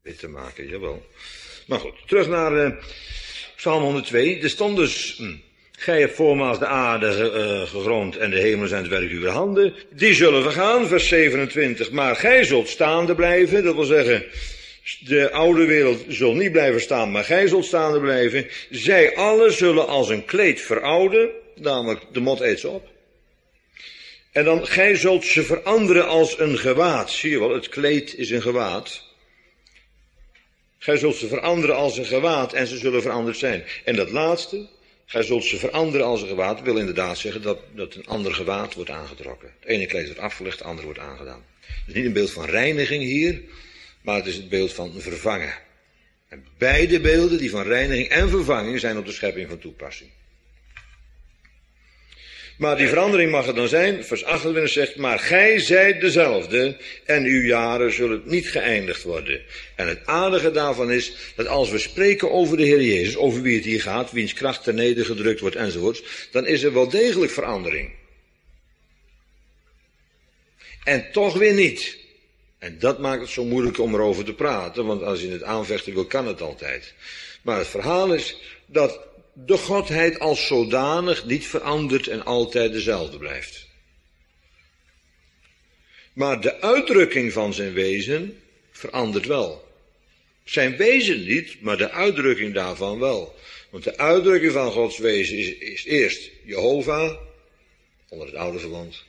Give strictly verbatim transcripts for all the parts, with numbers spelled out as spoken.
te maken, jawel. Maar goed, terug naar uh, Psalm honderdtwee. Er stond dus, hm, gij hebt voormaals de aarde ge, uh, gegrond en de hemelen zijn het werk uw handen. Die zullen vergaan, vers zevenentwintig. Maar gij zult staande blijven, dat wil zeggen, de oude wereld zal niet blijven staan, maar gij zult staande blijven. Zij allen zullen als een kleed verouden, namelijk de mot eet ze op. En dan, gij zult ze veranderen als een gewaad. Zie je wel, het kleed is een gewaad. Gij zult ze veranderen als een gewaad en ze zullen veranderd zijn. En dat laatste, gij zult ze veranderen als een gewaad, wil inderdaad zeggen dat, dat een ander gewaad wordt aangetrokken. Het ene kleed wordt afgelegd, het andere wordt aangedaan. Het is niet een beeld van reiniging hier, maar het is het beeld van vervangen. En beide beelden, die van reiniging en vervanging, zijn op de schepping van toepassing. Maar die verandering mag er dan zijn, vers achtentwintig zegt, maar gij zijt dezelfde en uw jaren zullen niet geëindigd worden. En het aardige daarvan is, dat als we spreken over de Heer Jezus, over wie het hier gaat, wiens kracht ter nedergedrukt wordt enzovoorts, dan is er wel degelijk verandering. En toch weer niet. En dat maakt het zo moeilijk om erover te praten, want als je het aanvechten wil, kan het altijd. Maar het verhaal is dat de Godheid als zodanig niet verandert en altijd dezelfde blijft. Maar de uitdrukking van zijn wezen verandert wel. Zijn wezen niet, maar de uitdrukking daarvan wel. Want de uitdrukking van Gods wezen is, is eerst Jehovah, onder het oude verbond.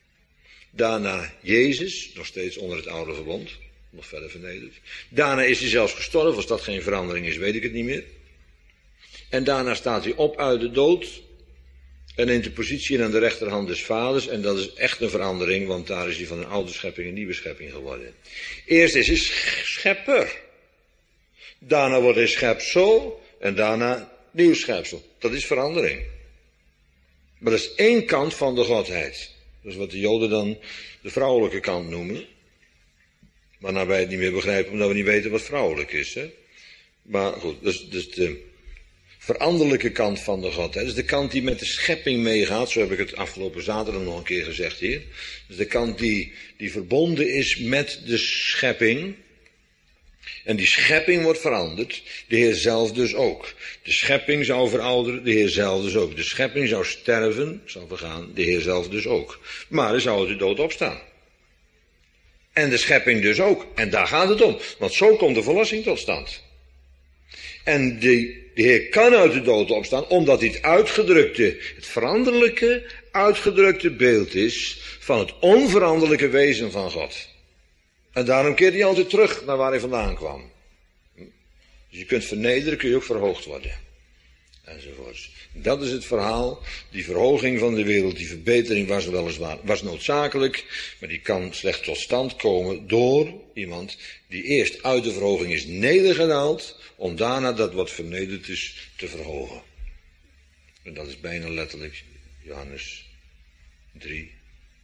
Daarna Jezus, nog steeds onder het oude verbond, nog verder vernederd. Daarna is hij zelfs gestorven, als dat geen verandering is, weet ik het niet meer. En daarna staat hij op uit de dood en neemt de positie aan de rechterhand des vaders. En dat is echt een verandering, want daar is hij van een oude schepping een nieuwe schepping geworden. Eerst is hij schepper. Daarna wordt hij schepsel en daarna nieuw schepsel. Dat is verandering. Maar dat is één kant van de Godheid. Dat is wat de Joden dan de vrouwelijke kant noemen. Maar nou wij het niet meer begrijpen, omdat we niet weten wat vrouwelijk is. Hè? Maar goed, dus, dus de veranderlijke kant van de Godheid. Dat is de kant die met de schepping meegaat. Zo heb ik het afgelopen zaterdag nog een keer gezegd hier. Dat is de kant die, die verbonden is met de schepping. En die schepping wordt veranderd. De Heer zelf dus ook. De schepping zou verouderen, de Heer zelf dus ook. De schepping zou sterven, zou vergaan, de Heer zelf dus ook. Maar hij zou uit de dood opstaan. En de schepping dus ook. En daar gaat het om. Want zo komt de verlossing tot stand. En de, de Heer kan uit de dood opstaan, omdat hij het uitgedrukte, het veranderlijke, uitgedrukte beeld is van het onveranderlijke wezen van God. En daarom keert hij altijd terug naar waar hij vandaan kwam. Dus je kunt vernederen, kun je ook verhoogd worden. Enzovoorts. Dat is het verhaal. Die verhoging van de wereld, die verbetering was weliswaar, was noodzakelijk, maar die kan slechts tot stand komen door iemand die eerst uit de verhoging is nedergedaald, om daarna dat wat vernederd is te verhogen. En dat is bijna letterlijk Johannes drie.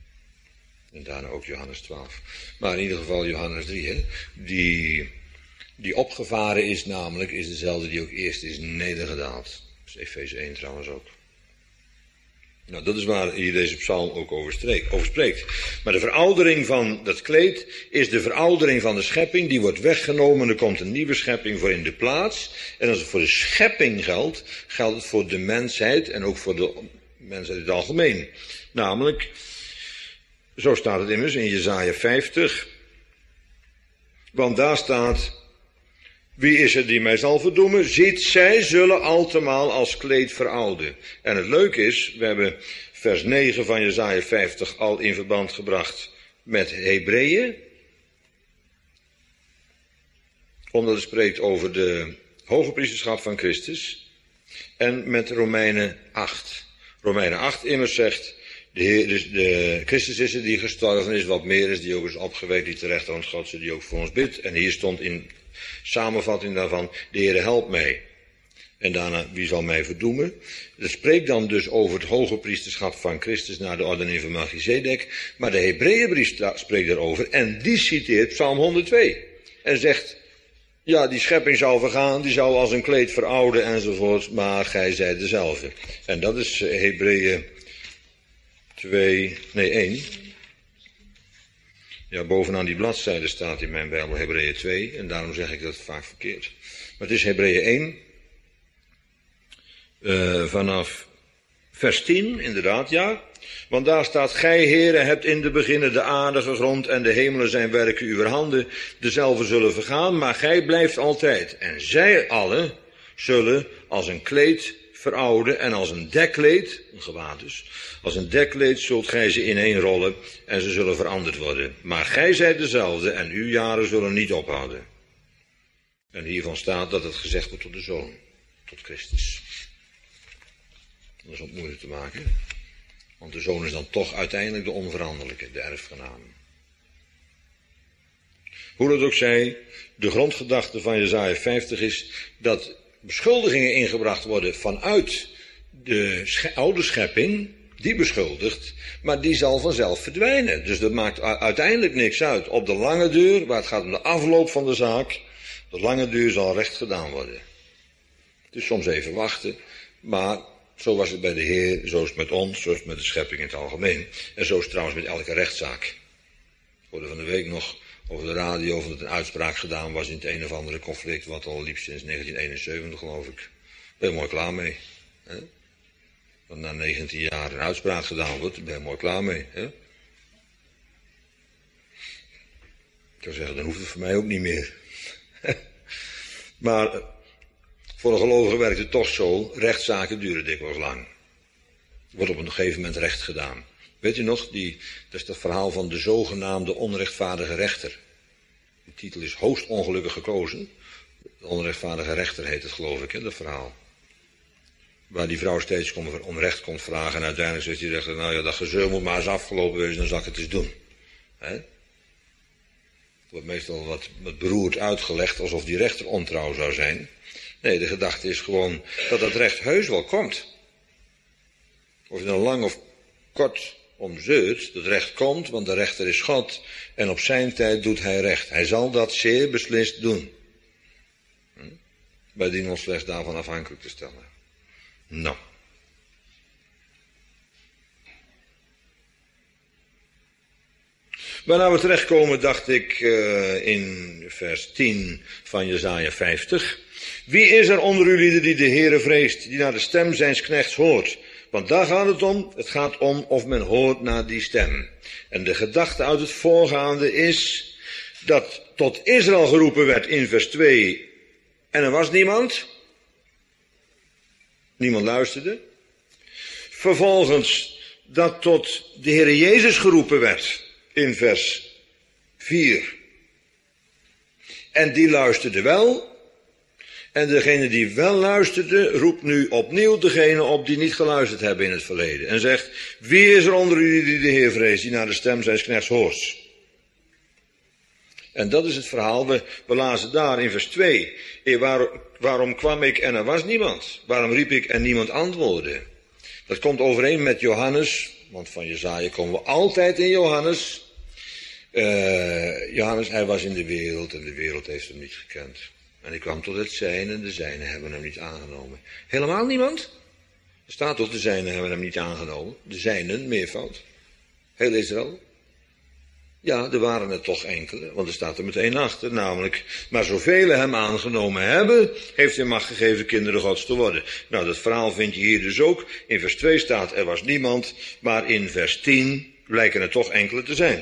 En daarna ook Johannes twaalf. Maar in ieder geval Johannes drie, hè. Die, die opgevaren is namelijk, is dezelfde die ook eerst is nedergedaald. Dat is Efeze één trouwens ook. Nou, dat is waar hier deze psalm ook over, streek, over spreekt. Maar de veroudering van dat kleed is de veroudering van de schepping. Die wordt weggenomen en er komt een nieuwe schepping voor in de plaats. En als het voor de schepping geldt, geldt het voor de mensheid en ook voor de mensheid in het algemeen. Namelijk, zo staat het immers in Jesaja vijftig. Want daar staat, wie is er die mij zal verdoemen? Ziet, zij zullen altemaal als kleed verouden. En het leuke is, we hebben vers negen van Jesaja vijftig al in verband gebracht met Hebreeën. Omdat het spreekt over de hoge priesterschap van Christus. En met Romeinen acht. Romeinen acht immers zegt, de, Heer, dus de Christus is er die gestorven is, wat meer is, die ook is opgewekt, die terecht rechterhand Gods, die ook voor ons bidt. En hier stond in samenvatting daarvan, de Heer helpt mij. En daarna, wie zal mij verdoemen? Dat spreekt dan dus over het hoge priesterschap van Christus naar de ordening van Melchizedek. Maar de Hebreeënbrief spreekt daarover en die citeert Psalm honderdtwee. En zegt, ja, die schepping zal vergaan, die zal als een kleed verouden enzovoort, maar gij zijt dezelfde. En dat is Hebreeën twee, nee één. Ja, bovenaan die bladzijde staat in mijn Bijbel Hebreeën twee, en daarom zeg ik dat vaak verkeerd. Maar het is Hebreeën één, uh, vanaf vers tien, inderdaad, ja. Want daar staat, gij, Heere, hebt in de beginnen de aarde gegrond en de hemelen zijn werken uw handen. Dezelfde zullen vergaan, maar gij blijft altijd. En zij allen zullen als een kleed verouden en als een dekkleed, een gewaad dus, als een dekkleed zult gij ze ineenrollen en ze zullen veranderd worden. Maar gij zijt dezelfde en uw jaren zullen niet ophouden. En hiervan staat dat het gezegd wordt tot de Zoon, tot Christus. Dat is ook moeilijk te maken, want de Zoon is dan toch uiteindelijk de onveranderlijke, de erfgename. Hoe dat ook zij, de grondgedachte van Jesaja vijftig is dat beschuldigingen ingebracht worden vanuit de sche- oude schepping, die beschuldigt, maar die zal vanzelf verdwijnen. Dus dat maakt uiteindelijk niks uit. Op de lange duur, waar het gaat om de afloop van de zaak, de lange duur zal recht gedaan worden. Dus soms even wachten, maar zo was het bij de Heer, zo is het met ons, zo is het met de schepping in het algemeen. En zo is het trouwens met elke rechtszaak. Ik hoorde van de week nog over de radio of er een uitspraak gedaan was in het een of andere conflict, wat al liep sinds negentien eenenzeventig, geloof ik. Ben je mooi klaar mee. Hè? Dat na negentien jaar een uitspraak gedaan wordt, ben je mooi klaar mee. Hè? Ik zou zeggen, dan hoeft het voor mij ook niet meer. Maar voor een gelovige werkt het toch zo, rechtszaken duren dikwijls lang. Er wordt op een gegeven moment recht gedaan. Weet u nog, die, dat is het verhaal van de zogenaamde onrechtvaardige rechter. De titel is hoogst ongelukkig gekozen. De onrechtvaardige rechter heet het, geloof ik, hè, dat verhaal. Waar die vrouw steeds om recht komt vragen en uiteindelijk zegt die rechter, nou ja, dat gezeur moet maar eens afgelopen wezen, dan zal ik het eens doen. Hè? Het wordt meestal wat, wat beroerd uitgelegd, alsof die rechter ontrouw zou zijn. Nee, de gedachte is gewoon dat dat recht heus wel komt. Of je dan lang of kort om zeurt, dat recht komt, want de rechter is God en op zijn tijd doet hij recht. Hij zal dat zeer beslist doen. Hm? Wij dienen ons slechts daarvan afhankelijk te stellen. Nou. Waarna we terechtkomen, dacht ik uh, in vers tien van Jesaja vijftig. Wie is er onder jullie die de Heere vreest, die naar de stem zijns knechts hoort? Want daar gaat het om. Het gaat om of men hoort naar die stem. En de gedachte uit het voorgaande is dat tot Israël geroepen werd in vers twee. En er was niemand. Niemand luisterde. Vervolgens dat tot de Heere Jezus geroepen werd in vers vier. En die luisterde wel. En degene die wel luisterde, roept nu opnieuw degene op die niet geluisterd hebben in het verleden. En zegt, wie is er onder jullie die de Heer vreest, die naar de stem zijns knechts hoort? En dat is het verhaal, we, we lazen daar in vers twee. Eh, waar, waarom kwam ik en er was niemand? Waarom riep ik en niemand antwoordde? Dat komt overeen met Johannes, want van Jesaja komen we altijd in Johannes. Uh, Johannes, hij was in de wereld en de wereld heeft hem niet gekend. En hij kwam tot het zijne en de zijnen hebben hem niet aangenomen. Helemaal niemand? Er staat toch, de zijnen hebben hem niet aangenomen. De zijnen, meervoud. Heel Israël. Ja, er waren er toch enkele, want er staat er meteen achter, namelijk, maar zoveel hem aangenomen hebben, heeft hij macht gegeven kinderen Gods te worden. Nou, dat verhaal vind je hier dus ook. In vers twee staat, er was niemand, maar in vers tien lijken er toch enkele te zijn.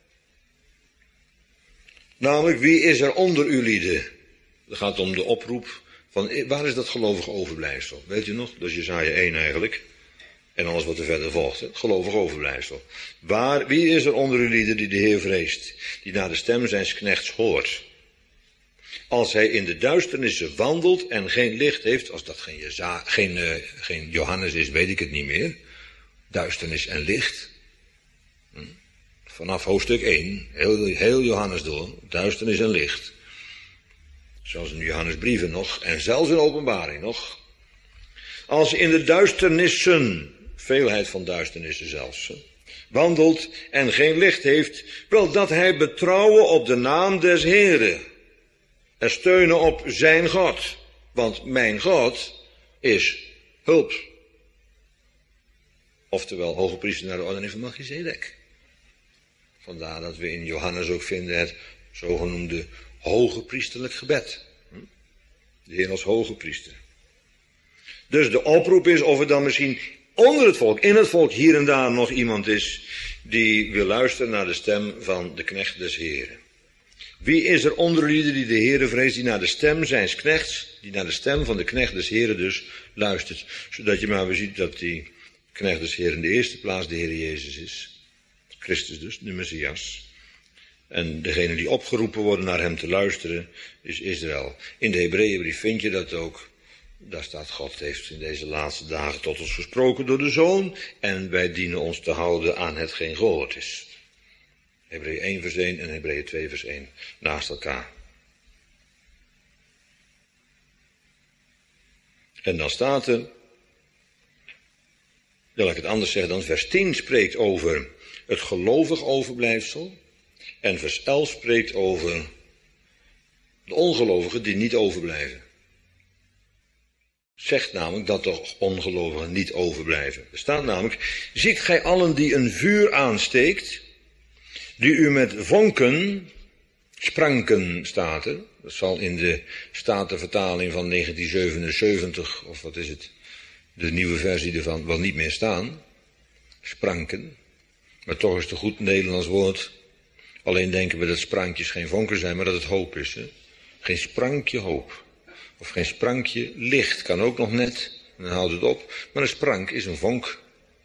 Namelijk, wie is er onder u lieden? Het gaat om de oproep van, waar is dat gelovige overblijfsel? Weet u nog? Dat is Jesaja één eigenlijk. En alles wat er verder volgt, het gelovig overblijfsel. Waar, wie is er onder u lieden die de Heer vreest, die naar de stem zijns knechts hoort? Als hij in de duisternissen wandelt en geen licht heeft, als dat geen, Jeza, geen, uh, geen Johannes is, weet ik het niet meer. Duisternis en licht. Hm? Vanaf hoofdstuk één, heel, heel Johannes door, duisternis en licht. Zoals in Johannesbrieven nog, en zelfs in Openbaring nog. Als in de duisternissen, veelheid van duisternissen zelfs, wandelt en geen licht heeft, wel dat hij betrouwen op de naam des Heeren en steunen op zijn God. Want mijn God is hulp. Oftewel, hoge priester naar de ordening van Melchizedek. Vandaar dat we in Johannes ook vinden het zogenoemde hoge priesterlijk gebed. De Heer als hoge priester. Dus de oproep is of er dan misschien onder het volk, in het volk, hier en daar nog iemand is die wil luisteren naar de stem van de knecht des Heren. Wie is er onder jullie die de Heere vreest, die naar de stem zijns knechts, die naar de stem van de knecht des Heren dus luistert. Zodat je maar weer ziet dat die knecht des Heren in de eerste plaats de Heer Jezus is. Christus dus, de Messias. En degene die opgeroepen worden naar hem te luisteren is Israël. In de Hebreeënbrief vind je dat ook. Daar staat, God heeft in deze laatste dagen tot ons gesproken door de Zoon. En wij dienen ons te houden aan hetgeen gehoord is. Hebreeën één vers één en Hebreeën twee vers één naast elkaar. En dan staat er, ja, laat ik het anders zeggen dan, vers tien spreekt over het gelovig overblijfsel. En vers elf spreekt over de ongelovigen die niet overblijven. Zegt namelijk dat de ongelovigen niet overblijven. Er staat namelijk, ziet gij allen die een vuur aansteekt, die u met vonken, spranken staat er, dat zal in de Statenvertaling van negentien zevenenzeventig, of wat is het, de nieuwe versie ervan, wel niet meer staan, spranken, maar toch is het een goed Nederlands woord. Alleen denken we dat sprankjes geen vonken zijn, maar dat het hoop is. Hè? Geen sprankje hoop. Of geen sprankje licht. Kan ook nog net. Dan houdt het op. Maar een sprank is een vonk.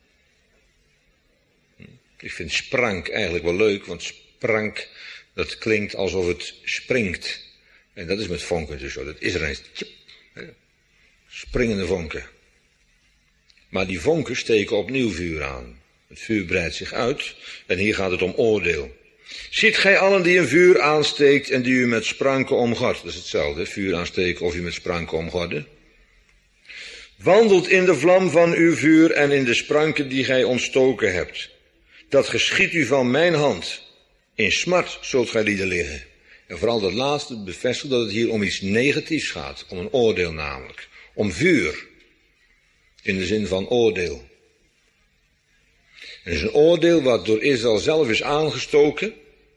Ik vind sprank eigenlijk wel leuk. Want sprank, dat klinkt alsof het springt. En dat is met vonken dus zo. Dat is er eens. Springende vonken. Maar die vonken steken opnieuw vuur aan. Het vuur breidt zich uit. En hier gaat het om oordeel. Ziet gij allen die een vuur aansteekt en die u met spranken omgort. Dat is hetzelfde, vuur aansteken of u met spranken omgorden. Wandelt in de vlam van uw vuur en in de spranken die gij ontstoken hebt. Dat geschiedt u van mijn hand. In smart zult gij lieden liggen. En vooral dat laatste bevestigt dat het hier om iets negatiefs gaat. Om een oordeel namelijk. Om vuur. In de zin van oordeel. Het is een oordeel wat door Israël zelf is aangestoken.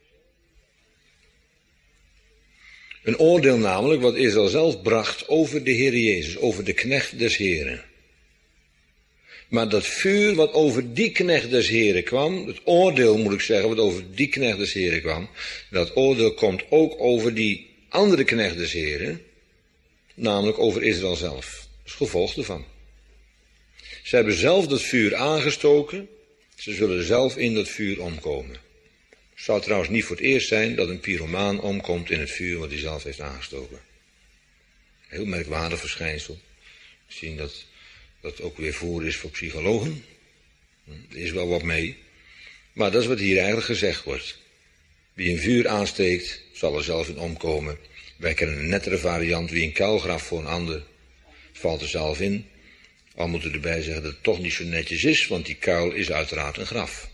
Een oordeel namelijk wat Israël zelf bracht over de Heer Jezus, over de knecht des Heren. Maar dat vuur wat over die knecht des Heren kwam, het oordeel moet ik zeggen wat over die knecht des Heren kwam, dat oordeel komt ook over die andere knecht des Heren, namelijk over Israël zelf. Dat is gevolg ervan. Ze hebben zelf dat vuur aangestoken. Ze zullen zelf in dat vuur omkomen. Het zou trouwens niet voor het eerst zijn dat een pyromaan omkomt in het vuur wat hij zelf heeft aangestoken. Heel merkwaardig verschijnsel. Misschien dat dat ook weer voor is voor psychologen. Er is wel wat mee. Maar dat is wat hier eigenlijk gezegd wordt. Wie een vuur aansteekt, zal er zelf in omkomen. Wij kennen een nettere variant. Wie een kuil graaft voor een ander, valt er zelf in. Al moeten we erbij zeggen dat het toch niet zo netjes is, want die kuil is uiteraard een graf.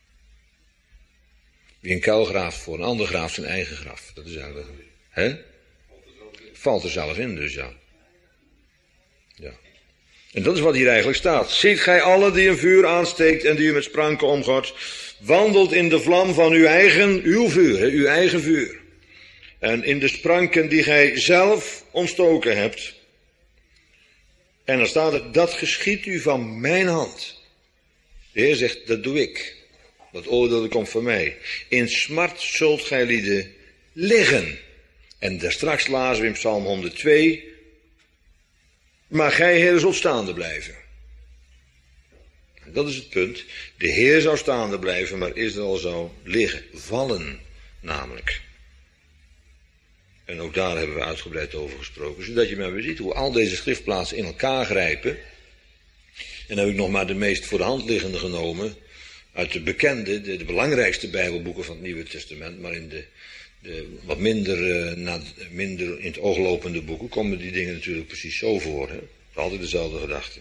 Wie een kuil graaft voor een ander graaft zijn eigen graf. Dat is eigenlijk, hè? Valt er zelf in dus, ja. Ja. En dat is wat hier eigenlijk staat. Ziet gij allen die een vuur aansteekt en die u met spranken omgort, wandelt in de vlam van uw eigen, uw vuur, hè, uw eigen vuur. En in de spranken die gij zelf ontstoken hebt. En dan staat er, dat geschiedt u van mijn hand. De Heer zegt, dat doe ik. Dat oordeel komt van mij. In smart zult gij lieden liggen. En daar straks lazen we in Psalm honderdtwee. Maar gij, Heer, zult staande blijven. En dat is het punt. De Heer zou staande blijven, maar Israël zou liggen. Vallen, namelijk. En ook daar hebben we uitgebreid over gesproken. Zodat je maar weer ziet hoe al deze schriftplaatsen in elkaar grijpen. En dan heb ik nog maar de meest voor de hand liggende genomen. Uit de bekende, de, de belangrijkste bijbelboeken van het Nieuwe Testament. Maar in de, de wat minder, uh, na, minder in het oog lopende boeken komen die dingen natuurlijk precies zo voor. Hè? Altijd dezelfde gedachte.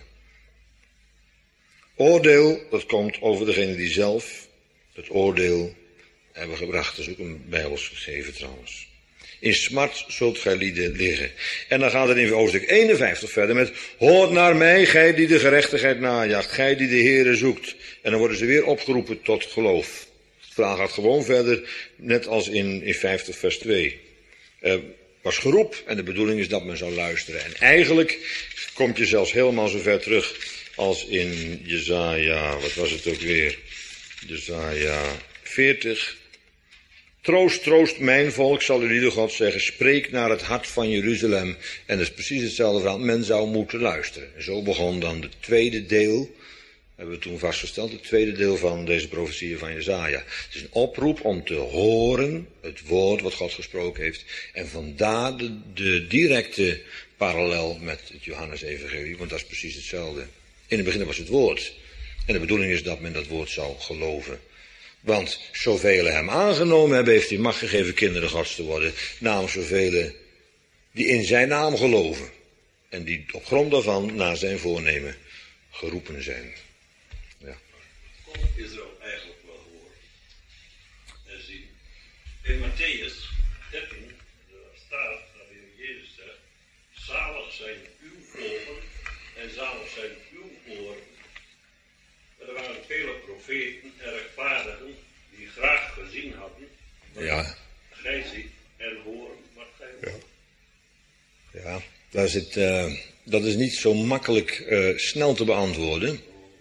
Oordeel, dat komt over degene die zelf het oordeel hebben gebracht. Dat is ook een bijbels gegeven trouwens. In smart zult gij lieden liggen. En dan gaat het in hoofdstuk eenenvijftig verder met, hoort naar mij, gij die de gerechtigheid najaagt, gij die de Heere zoekt. En dan worden ze weer opgeroepen tot geloof. verhaal gaat gewoon verder, net als in, in vijftig vers twee. Er was geroep en de bedoeling is dat men zou luisteren. En eigenlijk komt je zelfs helemaal zo ver terug als in Jesaja, wat was het ook weer? Jesaja veertig. Troost, troost mijn volk, zal u ieder God zeggen, spreek naar het hart van Jeruzalem. En dat is precies hetzelfde verhaal, men zou moeten luisteren. En zo begon dan het tweede deel, hebben we toen vastgesteld, het tweede deel van deze profetieën van Jesaja. Het is een oproep om te horen het woord wat God gesproken heeft. En vandaar de, de directe parallel met het Johannes-evangelie, want dat is precies hetzelfde. In het begin was het woord. En de bedoeling is dat men dat woord zou geloven. Want zoveel hem aangenomen hebben, heeft hij macht gegeven kinderen Gods te worden. Namelijk zoveel die in zijn naam geloven. En die op grond daarvan naar zijn voornemen geroepen zijn. Ja. Kon Israël eigenlijk wel horen en zien. In Matthäus dertien daar staat dat in Jezus zegt, zalig zijn uw ogen en zalig zijn uw oren. Er waren vele profeten en rechtvaardigen die graag gezien hadden wat Ja. gij ziet en horen wat gij hoort. Ja, ja daar zit, uh, dat is niet zo makkelijk uh, snel te beantwoorden.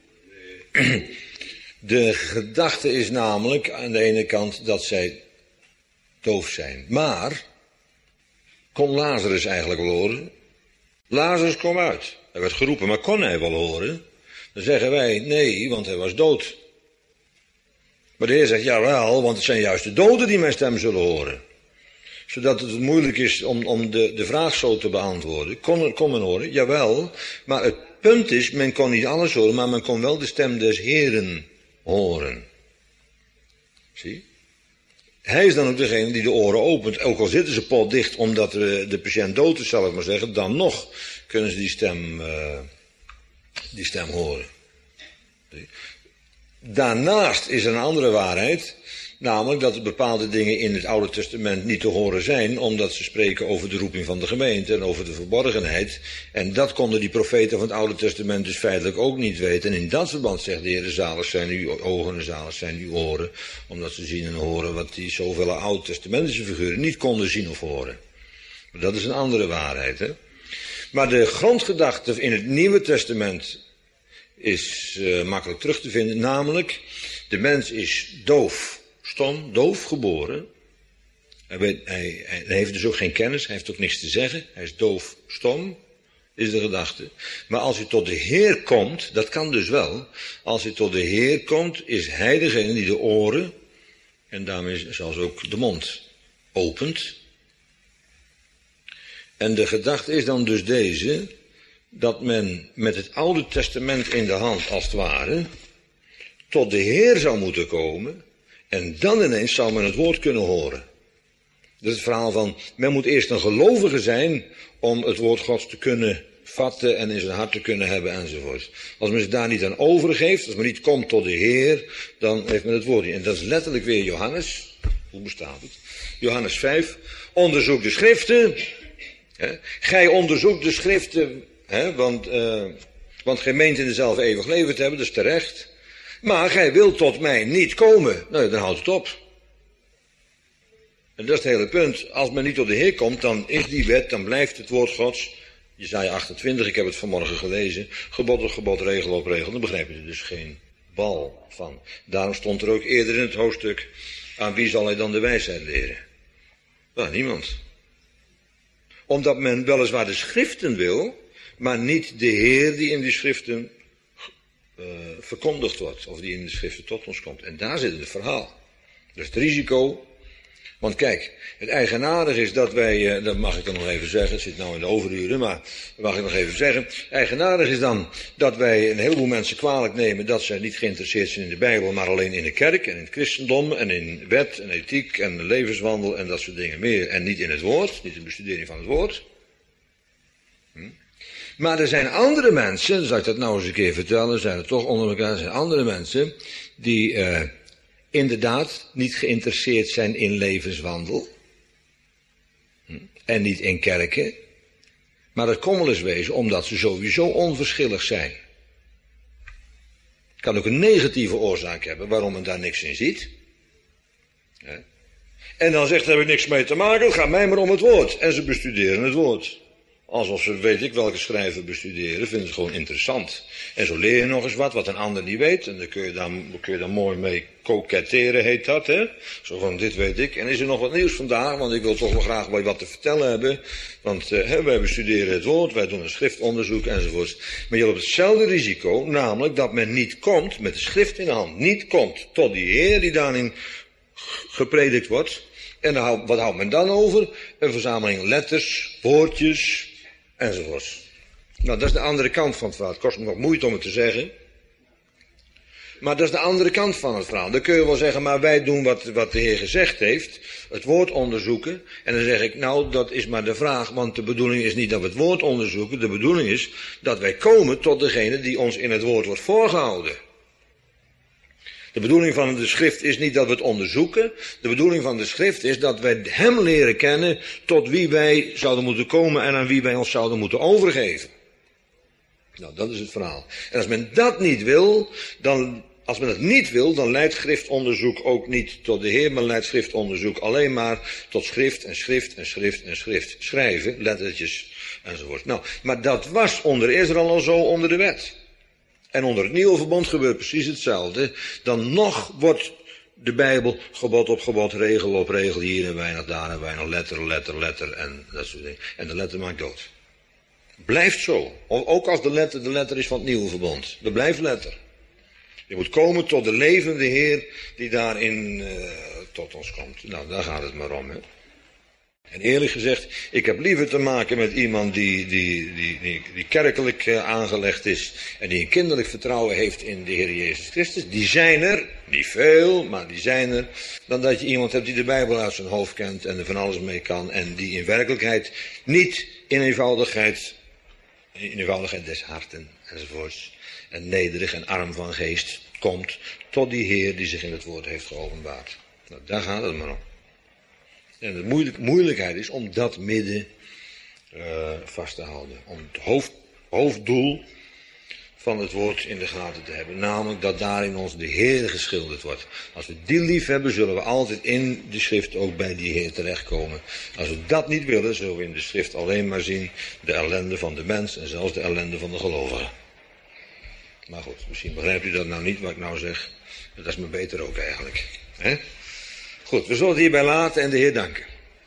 De gedachte is namelijk aan de ene kant dat zij doof zijn. Maar kon Lazarus eigenlijk wel horen? Lazarus kwam uit. Hij werd geroepen, maar kon hij wel horen? Dan zeggen wij nee, want hij was dood. Maar de Heer zegt jawel, want het zijn juist de doden die mijn stem zullen horen. Zodat het moeilijk is om, om de, de vraag zo te beantwoorden. Kon, kon men horen? Jawel. Maar het punt is, men kon niet alles horen, maar men kon wel de stem des Heeren horen. Zie? Hij is dan ook degene die de oren opent. Ook al zitten ze potdicht omdat de, de patiënt dood is, zal ik maar zeggen. Dan nog kunnen ze die stem, uh, die stem horen. Zie? Daarnaast is er een andere waarheid. Namelijk dat er bepaalde dingen in het Oude Testament niet te horen zijn, omdat ze spreken over de roeping van de gemeente en over de verborgenheid. En dat konden die profeten van het Oude Testament dus feitelijk ook niet weten. En in dat verband zegt de Heer, zalig zijn uw ogen en zalig zijn uw oren, omdat ze zien en horen wat die zoveel Oud-testamentische figuren niet konden zien of horen. Maar dat is een andere waarheid, hè. Maar de grondgedachte in het Nieuwe Testament is uh, makkelijk terug te vinden, namelijk de mens is doof. Stom, doof geboren. Hij, weet, hij, hij heeft dus ook geen kennis, hij heeft ook niks te zeggen. Hij is doof, stom, is de gedachte. Maar als hij tot de Heer komt, dat kan dus wel. Als hij tot de Heer komt, is hij degene die de oren, en daarmee zelfs ook de mond, opent. En de gedachte is dan dus deze, dat men met het Oude Testament in de hand, als het ware, tot de Heer zou moeten komen. En dan ineens zou men het woord kunnen horen. Dat is het verhaal van, men moet eerst een gelovige zijn om het woord Gods te kunnen vatten en in zijn hart te kunnen hebben enzovoort. Als men zich daar niet aan overgeeft, als men niet komt tot de Heer, dan heeft men het woord niet. En dat is letterlijk weer Johannes. Hoe bestaat het? Johannes vijf. Onderzoek de schriften. Hè? Gij onderzoekt de schriften, hè? Want, uh, want gij meent in dezelfde eeuwig leven te hebben, dat is terecht. Maar gij wilt tot mij niet komen. Nou, dan houdt het op. En dat is het hele punt. Als men niet tot de Heer komt, dan is die wet, dan blijft het woord Gods. Jesaja achtentwintig, ik heb het vanmorgen gelezen. Gebod op gebod, regel op regel. Dan begrijp je er dus geen bal van. Daarom stond er ook eerder in het hoofdstuk, aan wie zal hij dan de wijsheid leren? Nou, niemand. Omdat men weliswaar de schriften wil, maar niet de Heer die in die schriften Uh, verkondigd wordt, of die in de schriften tot ons komt. En daar zit het verhaal. Dat is het risico. Want kijk, het eigenaardige is dat wij, uh, dat mag ik dan nog even zeggen, het zit nou in de overuren, maar dat mag ik nog even zeggen. Eigenaardig is dan dat wij een heleboel mensen kwalijk nemen dat ze niet geïnteresseerd zijn in de Bijbel, maar alleen in de kerk en in het christendom en in wet en ethiek en levenswandel en dat soort dingen meer. En niet in het woord, niet in de bestudering van het woord. Hm? Maar er zijn andere mensen, zal ik dat nou eens een keer vertellen, zijn er toch onder elkaar, er zijn andere mensen die uh, inderdaad niet geïnteresseerd zijn in levenswandel. Hm? En niet in kerken. Maar dat kon wel eens wezen omdat ze sowieso onverschillig zijn. Het kan ook een negatieve oorzaak hebben waarom men daar niks in ziet. He? En dan zegt, daar heb ik niks mee te maken, het gaat mij maar om het woord. En ze bestuderen het woord. Alsof ze weet ik welke schrijver bestuderen, vinden ze gewoon interessant. En zo leer je nog eens wat, wat een ander niet weet. En dan kun je daar, kun je daar mooi mee koketteren, heet dat, hè. Zo van, dit weet ik. En is er nog wat nieuws vandaag, want ik wil toch wel graag wat te vertellen hebben. Want uh, hè, wij bestuderen het woord, wij doen een schriftonderzoek enzovoort. Maar je hebt hetzelfde risico, namelijk dat men niet komt, met de schrift in de hand, niet komt tot die Heer die daarin gepredikt wordt. En dan houdt, wat houdt men dan over? Een verzameling letters, woordjes, enzovoorts. Nou, dat is de andere kant van het verhaal. Het kost me nog moeite om het te zeggen. Maar dat is de andere kant van het verhaal. Dan kun je wel zeggen, maar wij doen wat, wat de Heer gezegd heeft. Het woord onderzoeken. En dan zeg ik, nou, dat is maar de vraag. Want de bedoeling is niet dat we het woord onderzoeken. De bedoeling is dat wij komen tot degene die ons in het woord wordt voorgehouden. De bedoeling van de schrift is niet dat we het onderzoeken. De bedoeling van de schrift is dat wij hem leren kennen tot wie wij zouden moeten komen en aan wie wij ons zouden moeten overgeven. Nou, dat is het verhaal. En als men dat niet wil, dan, als men dat niet wil, dan leidt schriftonderzoek ook niet tot de Heer, maar leidt schriftonderzoek alleen maar tot schrift en schrift en schrift en schrift. Schrijven, lettertjes enzovoort. Nou, maar dat was onder Israël al zo onder de wet. En onder het nieuwe verbond gebeurt precies hetzelfde. Dan nog wordt de Bijbel gebod op gebod, regel op regel, hier en weinig, daar en weinig, letter, letter, letter en dat soort dingen. En de letter maakt dood. Blijft zo. Ook als de letter de letter is van het nieuwe verbond. Dat blijft letter. Je moet komen tot de levende Heer die daarin uh, tot ons komt. Nou, daar gaat het maar om, hè. En eerlijk gezegd, ik heb liever te maken met iemand die, die, die, die, die kerkelijk uh, aangelegd is en die een kinderlijk vertrouwen heeft in de Heer Jezus Christus. Die zijn er, niet veel, maar die zijn er. Dan dat je iemand hebt die de Bijbel uit zijn hoofd kent en er van alles mee kan en die in werkelijkheid niet in eenvoudigheid, in eenvoudigheid des harten enzovoorts en nederig en arm van geest komt tot die Heer die zich in het woord heeft geopenbaard. Nou, daar gaat het maar om. En de moeilijk, moeilijkheid is om dat midden uh, vast te houden. Om het hoofd, hoofddoel van het woord in de gaten te hebben. Namelijk dat daarin ons de Heer geschilderd wordt. Als we die lief hebben, zullen we altijd in de schrift ook bij die Heer terechtkomen. Als we dat niet willen, zullen we in de schrift alleen maar zien de ellende van de mens en zelfs de ellende van de gelovigen. Maar goed, misschien begrijpt u dat nou niet wat ik nou zeg. Dat is me beter ook eigenlijk. Hè? Goed, we zullen het hierbij laten en de Heer danken.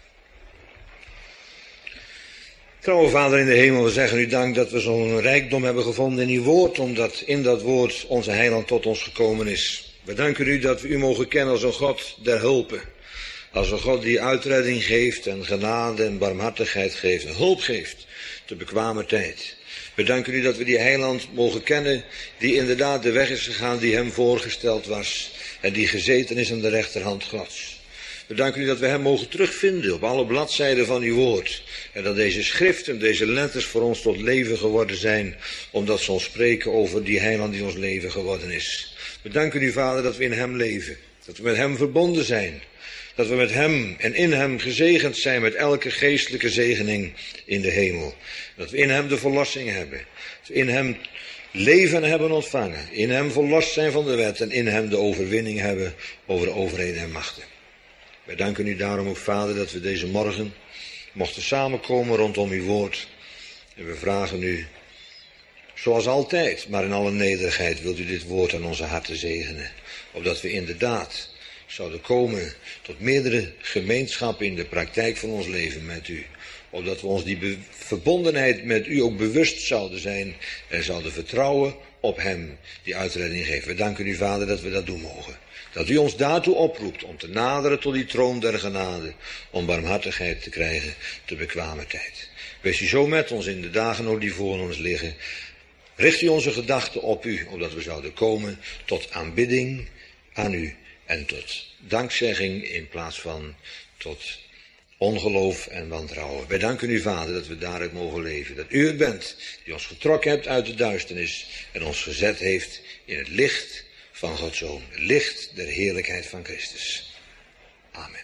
Trouwe Vader in de hemel, we zeggen u dank dat we zo'n rijkdom hebben gevonden in uw woord, omdat in dat woord onze heiland tot ons gekomen is. We danken u dat we u mogen kennen als een God der hulpen. Als een God die uitredding geeft en genade en barmhartigheid geeft en hulp geeft te bekwame tijd. We danken u dat we die heiland mogen kennen die inderdaad de weg is gegaan die hem voorgesteld was en die gezeten is aan de rechterhand Gods. We danken u dat we hem mogen terugvinden op alle bladzijden van uw woord. En dat deze schriften, deze letters voor ons tot leven geworden zijn, omdat ze ons spreken over die heiland die ons leven geworden is. We danken u, Vader, dat we in hem leven. Dat we met hem verbonden zijn. Dat we met hem en in hem gezegend zijn met elke geestelijke zegening in de hemel. Dat we in hem de verlossing hebben. Dat we in hem leven hebben ontvangen. In hem verlost zijn van de wet en in hem de overwinning hebben over de overheden en machten. Wij danken u daarom ook, Vader, dat we deze morgen mochten samenkomen rondom uw woord. En we vragen u, zoals altijd, maar in alle nederigheid, wilt u dit woord aan onze harten zegenen. Opdat we inderdaad zouden komen tot meerdere gemeenschappen in de praktijk van ons leven met u. Opdat we ons die be- verbondenheid met u ook bewust zouden zijn en zouden vertrouwen op hem die uitredding geeft. We danken u, Vader, dat we dat doen mogen. Dat u ons daartoe oproept om te naderen tot die troon der genade, om barmhartigheid te krijgen te bekwame tijd. Wees u zo met ons in de dagen ook die voor ons liggen. Richt u onze gedachten op u, opdat we zouden komen tot aanbidding aan u en tot dankzegging in plaats van tot ongeloof en wantrouwen. Wij danken u, Vader, dat we daaruit mogen leven. Dat u het bent die ons getrokken hebt uit de duisternis en ons gezet heeft in het licht van Gods Zoon. Het licht der heerlijkheid van Christus. Amen.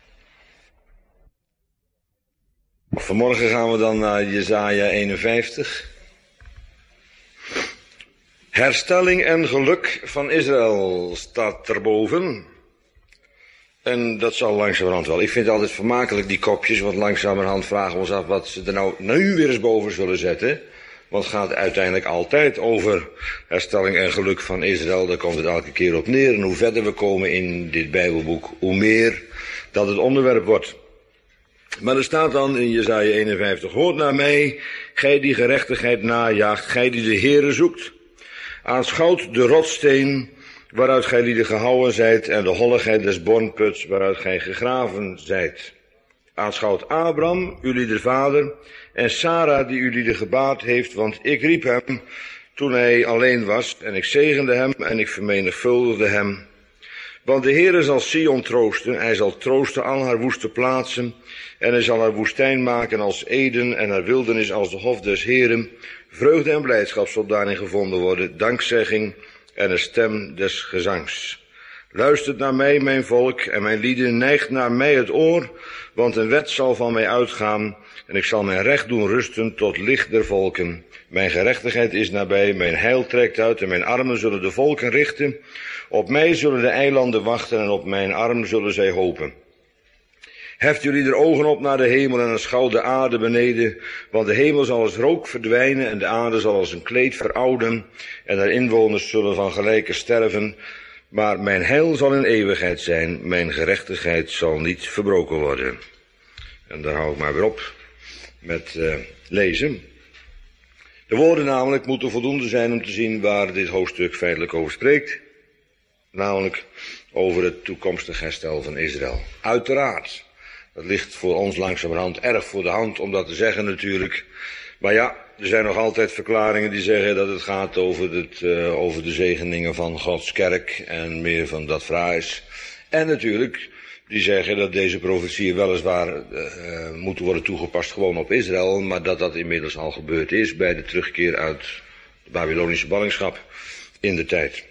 Vanmorgen gaan we dan naar Jesaja eenenvijftig. Herstelling en geluk van Israël staat erboven. En dat zal langzamerhand wel. Ik vind het altijd vermakelijk, die kopjes, want langzamerhand vragen we ons af wat ze er nou nu weer eens boven zullen zetten. Want het gaat uiteindelijk altijd over herstelling en geluk van Israël. Daar komt het elke keer op neer. En hoe verder we komen in dit Bijbelboek, hoe meer dat het onderwerp wordt. Maar er staat dan in Jesaja eenenvijftig, hoort naar mij, gij die gerechtigheid najaagt, gij die de Heere zoekt. Aanschouwt de rotsteen, waaruit gij lieden gehouwen zijt, en de holligheid des bornputs, waaruit gij gegraven zijt. Aanschouwt Abraham, uw de vader, en Sarah, die uw lieden gebaat heeft, want ik riep hem toen hij alleen was, en ik zegende hem, en ik vermenigvuldigde hem. Want de Heere zal Sion troosten, hij zal troosten al haar woeste plaatsen, en hij zal haar woestijn maken als Eden, en haar wildernis als de hof des Heeren. Vreugde en blijdschap zal daarin gevonden worden, dankzegging en een stem des gezangs. Luistert naar mij, mijn volk, en mijn lieden, neigt naar mij het oor, want een wet zal van mij uitgaan, en ik zal mijn recht doen rusten tot licht der volken. Mijn gerechtigheid is nabij, mijn heil trekt uit, en mijn armen zullen de volken richten. Op mij zullen de eilanden wachten, en op mijn arm zullen zij hopen. Heft jullie er ogen op naar de hemel en aanschouw de aarde beneden, want de hemel zal als rook verdwijnen en de aarde zal als een kleed verouden, en haar inwoners zullen van gelijke sterven. Maar mijn heil zal in eeuwigheid zijn, mijn gerechtigheid zal niet verbroken worden. En daar hou ik maar weer op met uh, lezen. De woorden namelijk moeten voldoende zijn om te zien waar dit hoofdstuk feitelijk over spreekt. Namelijk over het toekomstig herstel van Israël. Uiteraard, dat ligt voor ons langzamerhand erg voor de hand om dat te zeggen natuurlijk. Maar ja, er zijn nog altijd verklaringen die zeggen dat het gaat over, het, uh, over de zegeningen van Gods kerk en meer van dat fraais. En natuurlijk, die zeggen dat deze profetieën weliswaar uh, moeten worden toegepast gewoon op Israël, maar dat dat inmiddels al gebeurd is bij de terugkeer uit de Babylonische ballingschap in de tijd.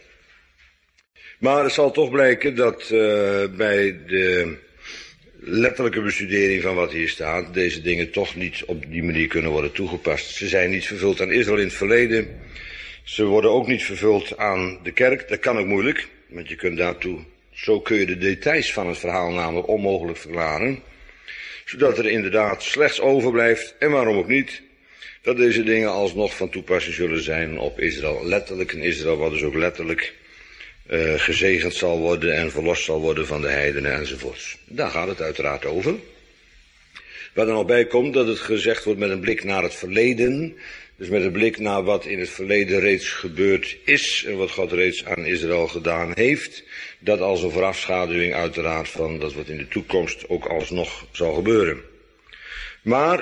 Maar het zal toch blijken dat uh, bij de letterlijke bestudering van wat hier staat, deze dingen toch niet op die manier kunnen worden toegepast. Ze zijn niet vervuld aan Israël in het verleden. Ze worden ook niet vervuld aan de kerk. Dat kan ook moeilijk, want je kunt daartoe, zo kun je de details van het verhaal namelijk onmogelijk verklaren. Zodat er inderdaad slechts overblijft, en waarom ook niet, dat deze dingen alsnog van toepassing zullen zijn op Israël. Letterlijk in Israël, wat dus ook letterlijk Uh, gezegend zal worden en verlost zal worden van de heidenen enzovoorts. Daar gaat het uiteraard over. Waar er nog bij komt dat het gezegd wordt met een blik naar het verleden. Dus met een blik naar wat in het verleden reeds gebeurd is en wat God reeds aan Israël gedaan heeft. Dat als een voorafschaduwing uiteraard van dat wat in de toekomst ook alsnog zal gebeuren. Maar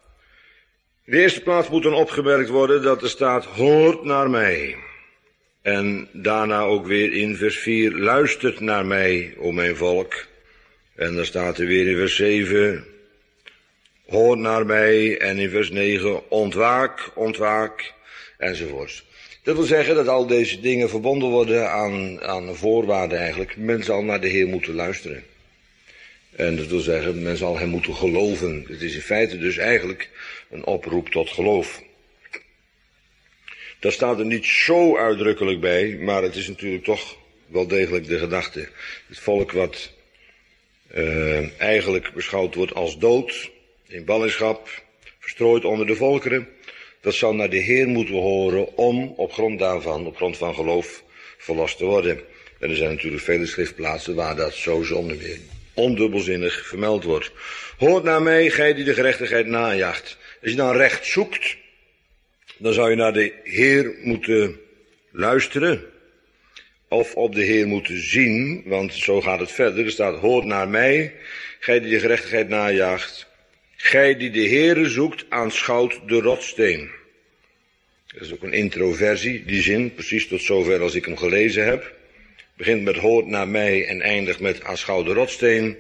in de eerste plaats moet dan opgemerkt worden dat er staat, hoort naar mij. En daarna ook weer in vers vier, luistert naar mij, o mijn volk. En dan staat er weer in vers zeven, hoor naar mij. En in vers negen, ontwaak, ontwaak, enzovoorts. Dat wil zeggen dat al deze dingen verbonden worden aan, aan een voorwaarde eigenlijk. Men zal naar de Heer moeten luisteren. En dat wil zeggen, men zal hem moeten geloven. Het is in feite dus eigenlijk een oproep tot geloof. Dat staat er niet zo uitdrukkelijk bij, maar het is natuurlijk toch wel degelijk de gedachte. Het volk wat uh, eigenlijk beschouwd wordt als dood, in ballingschap, verstrooid onder de volkeren, dat zal naar de Heer moeten horen om op grond daarvan, op grond van geloof, verlost te worden. En er zijn natuurlijk vele schriftplaatsen waar dat zo zonder meer ondubbelzinnig vermeld wordt. Hoort naar mij, gij die de gerechtigheid najaagt. Als je dan recht zoekt, dan zou je naar de Heer moeten luisteren. Of op de Heer moeten zien, want zo gaat het verder. Er staat, hoort naar mij, gij die de gerechtigheid najaagt. Gij die de Heere zoekt, aanschouwt de rotsteen. Dat is ook een introversie, die zin, precies tot zover als ik hem gelezen heb. Begint met hoort naar mij en eindigt met aanschouw de rotsteen.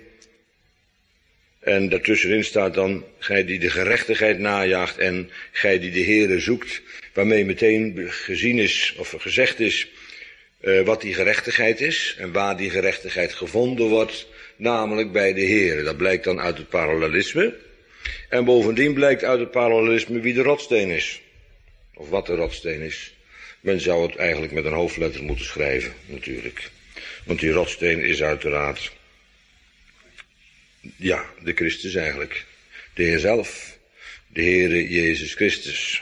En daartussenin staat dan, gij die de gerechtigheid najaagt en gij die de Heere zoekt, waarmee meteen gezien is, of gezegd is, uh, wat die gerechtigheid is en waar die gerechtigheid gevonden wordt, namelijk bij de Heere. Dat blijkt dan uit het parallelisme. En bovendien blijkt uit het parallelisme wie de rotsteen is. Of wat de rotsteen is. Men zou het eigenlijk met een hoofdletter moeten schrijven, natuurlijk. Want die rotsteen is uiteraard Ja, de Christus eigenlijk. De Heer zelf. De Heere Jezus Christus.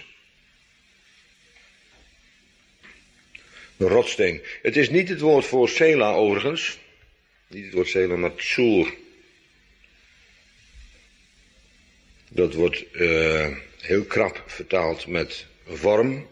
De rotsteen. Het is niet het woord voor Sela overigens. Niet het woord Sela, maar Tsoer. Dat wordt uh, heel krap vertaald met vorm.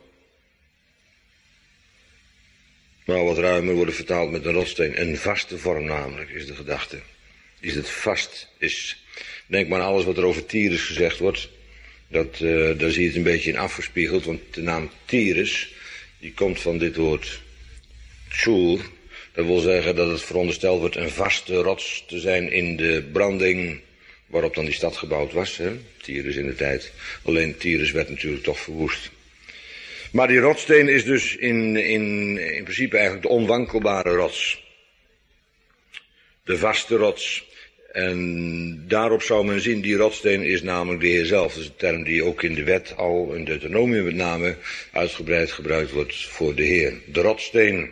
Maar wat ruimer wordt vertaald met een rotsteen. Een vaste vorm namelijk, is de gedachte. Is het vast is. Denk maar aan alles wat er over Tyrus gezegd wordt. Dat, uh, daar zie je het een beetje in afgespiegeld. Want de naam Tyrus, die komt van dit woord Tsoer. Dat wil zeggen dat het verondersteld wordt een vaste rots te zijn in de branding waarop dan die stad gebouwd was. Hè? Tyrus in de tijd. Alleen Tyrus werd natuurlijk toch verwoest. Maar die rotsteen is dus in, in, in principe eigenlijk de onwankelbare rots. De vaste rots. En daarop zou men zien, die rotsteen is namelijk de Heer zelf. Dat is een term die ook in de wet al, in Deuteronomium met name, uitgebreid gebruikt wordt voor de Heer. De rotsteen.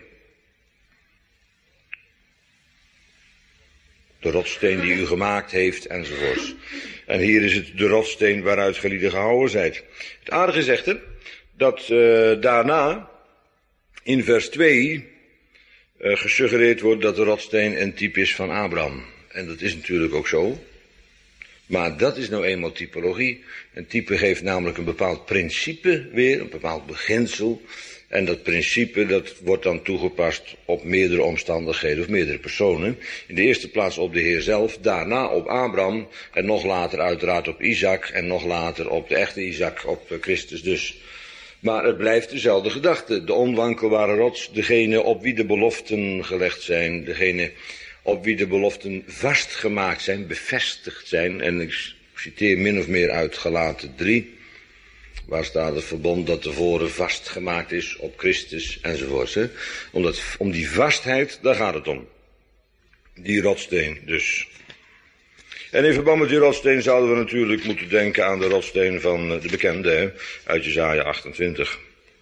De rotsteen die u gemaakt heeft, enzovoorts. En hier is het de rotsteen waaruit gelieden gehouden zijt. Het aardige zegt er, dat uh, daarna, in vers twee, uh, gesuggereerd wordt dat de rotsteen een type is van Abraham. En dat is natuurlijk ook zo. Maar dat is nou eenmaal typologie. Een type geeft namelijk een bepaald principe weer, een bepaald beginsel. En dat principe dat wordt dan toegepast op meerdere omstandigheden of meerdere personen. In de eerste plaats op de Heer zelf, daarna op Abraham en nog later uiteraard op Isaac en nog later op de echte Isaac, op Christus dus. Maar het blijft dezelfde gedachte. De onwankelbare rots, degene op wie de beloften gelegd zijn, degene op wie de beloften vastgemaakt zijn, bevestigd zijn. En ik citeer min of meer uit Galaten drie, waar staat het verbond dat tevoren vastgemaakt is op Christus enzovoorts. Hè? Om, dat, om die vastheid, daar gaat het om. Die rotsteen dus. En in verband met die rotsteen zouden we natuurlijk moeten denken aan de rotsteen van de bekende, hè, uit Jesaja achtentwintig.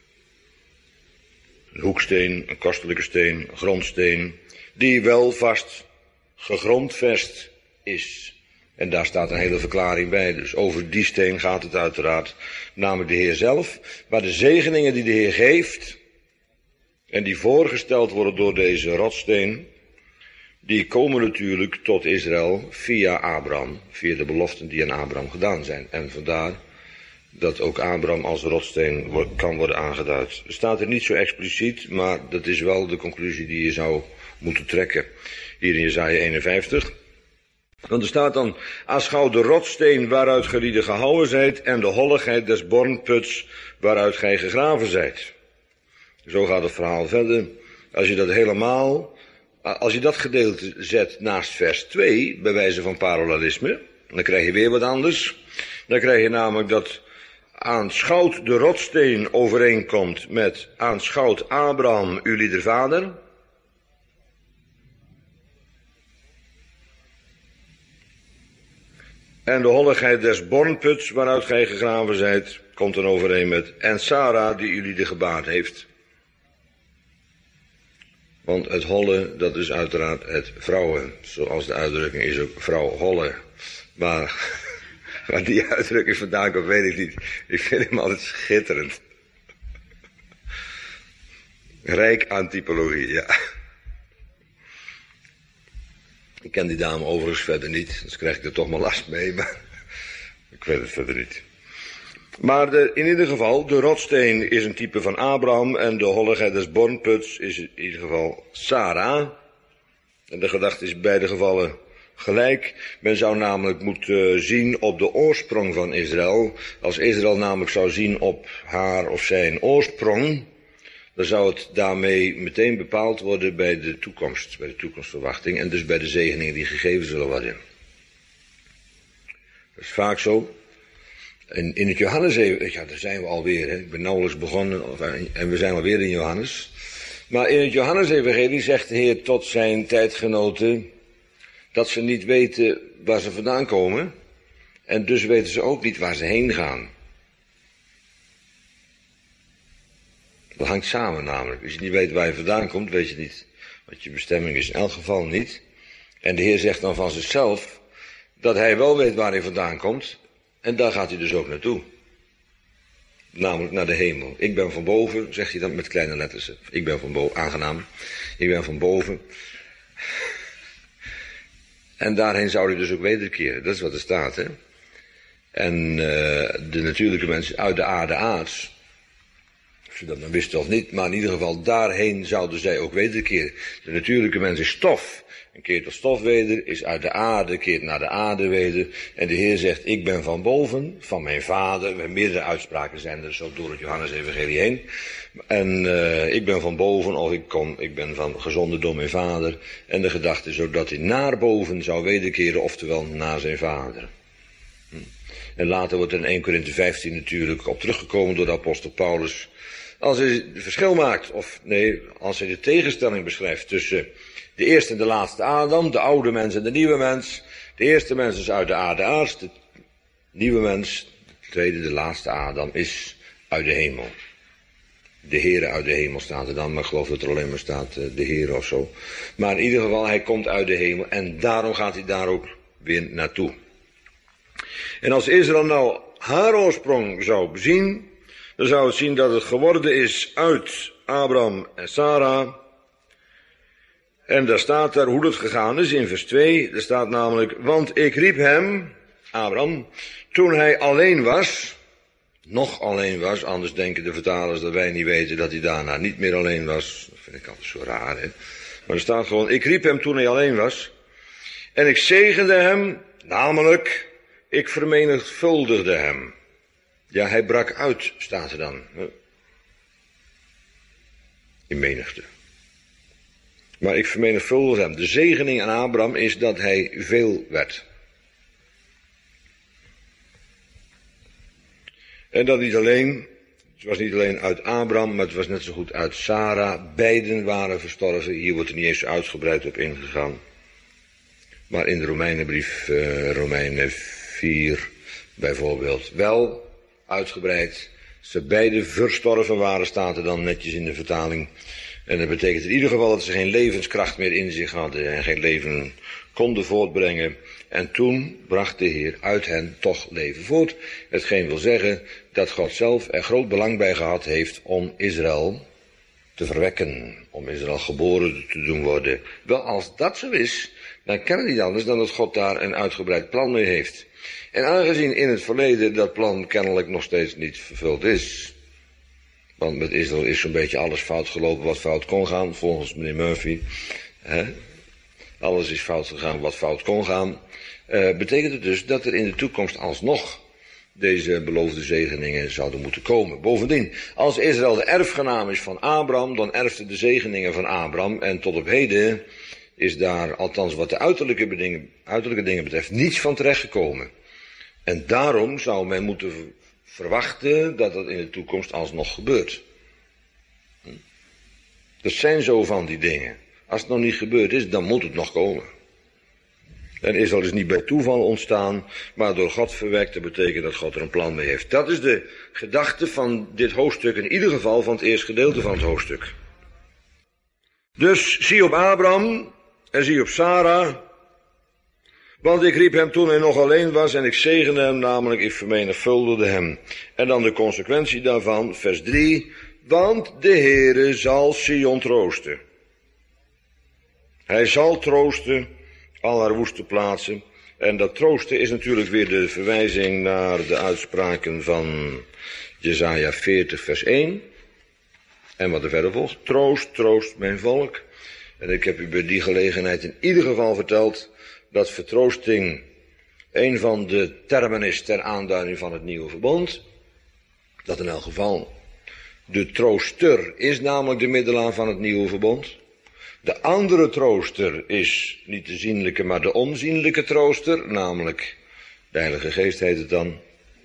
Een hoeksteen, een kostelijke steen, een grondsteen, die wel vast gegrondvest is. En daar staat een hele verklaring bij, dus over die steen gaat het uiteraard, namelijk de Heer zelf. Maar de zegeningen die de Heer geeft, en die voorgesteld worden door deze rotsteen, die komen natuurlijk tot Israël via Abraham, via de beloften die aan Abraham gedaan zijn. En vandaar dat ook Abraham als rotsteen kan worden aangeduid. Het staat er niet zo expliciet, maar dat is wel de conclusie die je zou moeten trekken. Hier in Jesaja eenenvijftig. Want er staat dan, aanschouw de rotsteen waaruit gelieden gehouden zijt en de holligheid des bornputs waaruit gij gegraven zijt. Zo gaat het verhaal verder. Als je dat helemaal, als je dat gedeelte zet naast vers twee, bij wijze van parallelisme, dan krijg je weer wat anders. Dan krijg je namelijk dat aanschouwt de rotsteen overeenkomt met aanschouwt Abraham, uw lieder vader. En de holligheid des bornputs waaruit gij gegraven zijt, komt dan overeen met en Sarah die jullie de gebaard heeft. Want het holle, dat is uiteraard het vrouwen. Zoals de uitdrukking is ook vrouw holle. Maar waar die uitdrukking vandaan komt, weet ik niet. Ik vind hem altijd schitterend. Rijk aan typologie, ja. Ik ken die dame overigens verder niet, dus krijg ik er toch maar last mee, maar ik weet het verder niet. Maar de, in ieder geval, de rotsteen is een type van Abraham en de holligheid des bornputs is in ieder geval Sarah. En de gedachte is in beide gevallen gelijk. Men zou namelijk moeten zien op de oorsprong van Israël. Als Israël namelijk zou zien op haar of zijn oorsprong, dan zou het daarmee meteen bepaald worden bij de toekomst, bij de toekomstverwachting en dus bij de zegeningen die gegeven zullen worden. Dat is vaak zo. En in het Johannes, ja, daar zijn we alweer, hè. Ik ben nauwelijks begonnen en we zijn alweer in Johannes. Maar in het Johannes-evangelie zegt de Heer tot zijn tijdgenoten dat ze niet weten waar ze vandaan komen en dus weten ze ook niet waar ze heen gaan. Dat hangt samen namelijk. Als je niet weet waar je vandaan komt, weet je niet wat je bestemming is. In elk geval niet. En de Heer zegt dan van zichzelf, dat hij wel weet waar hij vandaan komt. En daar gaat hij dus ook naartoe. Namelijk naar de hemel. Ik ben van boven, zegt hij dan met kleine letters. Ik ben van boven, aangenaam. Ik ben van boven. En daarheen zou hij dus ook wederkeren. Dat is wat er staat, hè. En uh, de natuurlijke mensen uit de aarde aards. Of ze dat dan wisten of niet, maar in ieder geval daarheen zouden zij ook wederkeren. De natuurlijke mens is stof. En keert tot stof weder, is uit de aarde, keert naar de aarde weder. En de Heer zegt, ik ben van boven, van mijn vader. Meerdere uitspraken zijn er zo door het Johannes-evangelie heen. En uh, ik ben van boven, of ik, kom, ik ben van gezonden door mijn vader. En de gedachte zodat hij naar boven zou wederkeren, oftewel naar zijn vader. Hm. En later wordt er in Eerste Korinthe vijftien natuurlijk op teruggekomen door de apostel Paulus. Als hij het verschil maakt, of nee, als hij de tegenstelling beschrijft tussen de eerste en de laatste Adam, de oude mens en de nieuwe mens. De eerste mens is uit de aarde aards, de nieuwe mens, de tweede, de laatste Adam, is uit de hemel. De Heere uit de hemel staat er dan, maar ik geloof dat er alleen maar staat uh, de Heere of zo. Maar in ieder geval, hij komt uit de hemel en daarom gaat hij daar ook weer naartoe. En als Israël nou haar oorsprong zou zien, dan zou het zien dat het geworden is uit Abraham en Sarah. En daar staat daar hoe het gegaan is in vers twee. Er staat namelijk, want ik riep hem, Abraham, toen hij alleen was, nog alleen was, anders denken de vertalers dat wij niet weten dat hij daarna niet meer alleen was. Dat vind ik altijd zo raar, hè. Maar er staat gewoon, ik riep hem toen hij alleen was. En ik zegende hem, namelijk, ik vermenigvuldigde hem. Ja, hij brak uit, staat er dan. In menigte. Maar ik vermenigvuldigde hem. De zegening aan Abraham is dat hij veel werd. En dat niet alleen, het was niet alleen uit Abraham, maar het was net zo goed uit Sarah. Beiden waren verstorven. Hier wordt er niet eens uitgebreid op ingegaan. Maar in de Romeinenbrief, uh, Romeinen vier bijvoorbeeld, wel uitgebreid. Ze beiden verstorven waren, staat er dan netjes in de vertaling. En dat betekent in ieder geval dat ze geen levenskracht meer in zich hadden en geen leven konden voortbrengen. En toen bracht de Heer uit hen toch leven voort. Hetgeen wil zeggen dat God zelf er groot belang bij gehad heeft om Israël te verwekken. Om Israël geboren te doen worden. Wel, als dat zo is, dan kan het niet anders dan dat God daar een uitgebreid plan mee heeft. En aangezien in het verleden dat plan kennelijk nog steeds niet vervuld is. Want met Israël is zo'n beetje alles fout gelopen wat fout kon gaan, volgens meneer Murphy. He? Alles is fout gegaan wat fout kon gaan. Uh, betekent het dus dat er in de toekomst alsnog deze beloofde zegeningen zouden moeten komen. Bovendien, als Israël de erfgenaam is van Abraham, dan erfde de zegeningen van Abraham. En tot op heden is daar, althans wat de uiterlijke dingen, uiterlijke dingen betreft, niets van terechtgekomen. En daarom zou men moeten verwachten dat dat in de toekomst alsnog gebeurt. Dat zijn zo van die dingen. Als het nog niet gebeurd is, dan moet het nog komen. En Israël is niet bij toeval ontstaan, maar door God verwekt. Dat betekent dat God er een plan mee heeft. Dat is de gedachte van dit hoofdstuk, in ieder geval van het eerste gedeelte van het hoofdstuk. Dus zie op Abraham en zie op Sarah. Want ik riep hem toen hij nog alleen was en ik zegende hem, namelijk ik vermenigvuldigde hem. En dan de consequentie daarvan, vers drie. Want de Heere zal Sion troosten. Hij zal troosten al haar woeste plaatsen. En dat troosten is natuurlijk weer de verwijzing naar de uitspraken van Jesaja veertig vers één. En wat er verder volgt. Troost, troost mijn volk. En ik heb u bij die gelegenheid in ieder geval verteld dat vertroosting een van de termen is ter aanduiding van het nieuwe verbond. Dat in elk geval de trooster is namelijk de middelaar van het nieuwe verbond. De andere trooster is niet de zienlijke, maar de onzienlijke trooster, namelijk de Heilige Geest heet het dan.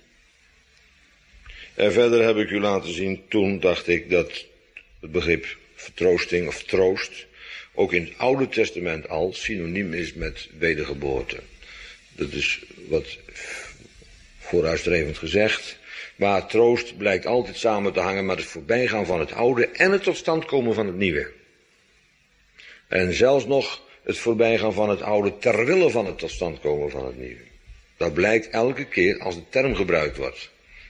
En verder heb ik u laten zien, toen dacht ik dat het begrip vertroosting of troost ook in het Oude Testament al synoniem is met wedergeboorte. Dat is wat vooruitstrevend gezegd. Maar troost blijkt altijd samen te hangen met het voorbijgaan van het oude en het tot stand komen van het nieuwe. En zelfs nog het voorbijgaan van het oude ter wille van het tot stand komen van het nieuwe. Dat blijkt elke keer als de term gebruikt wordt.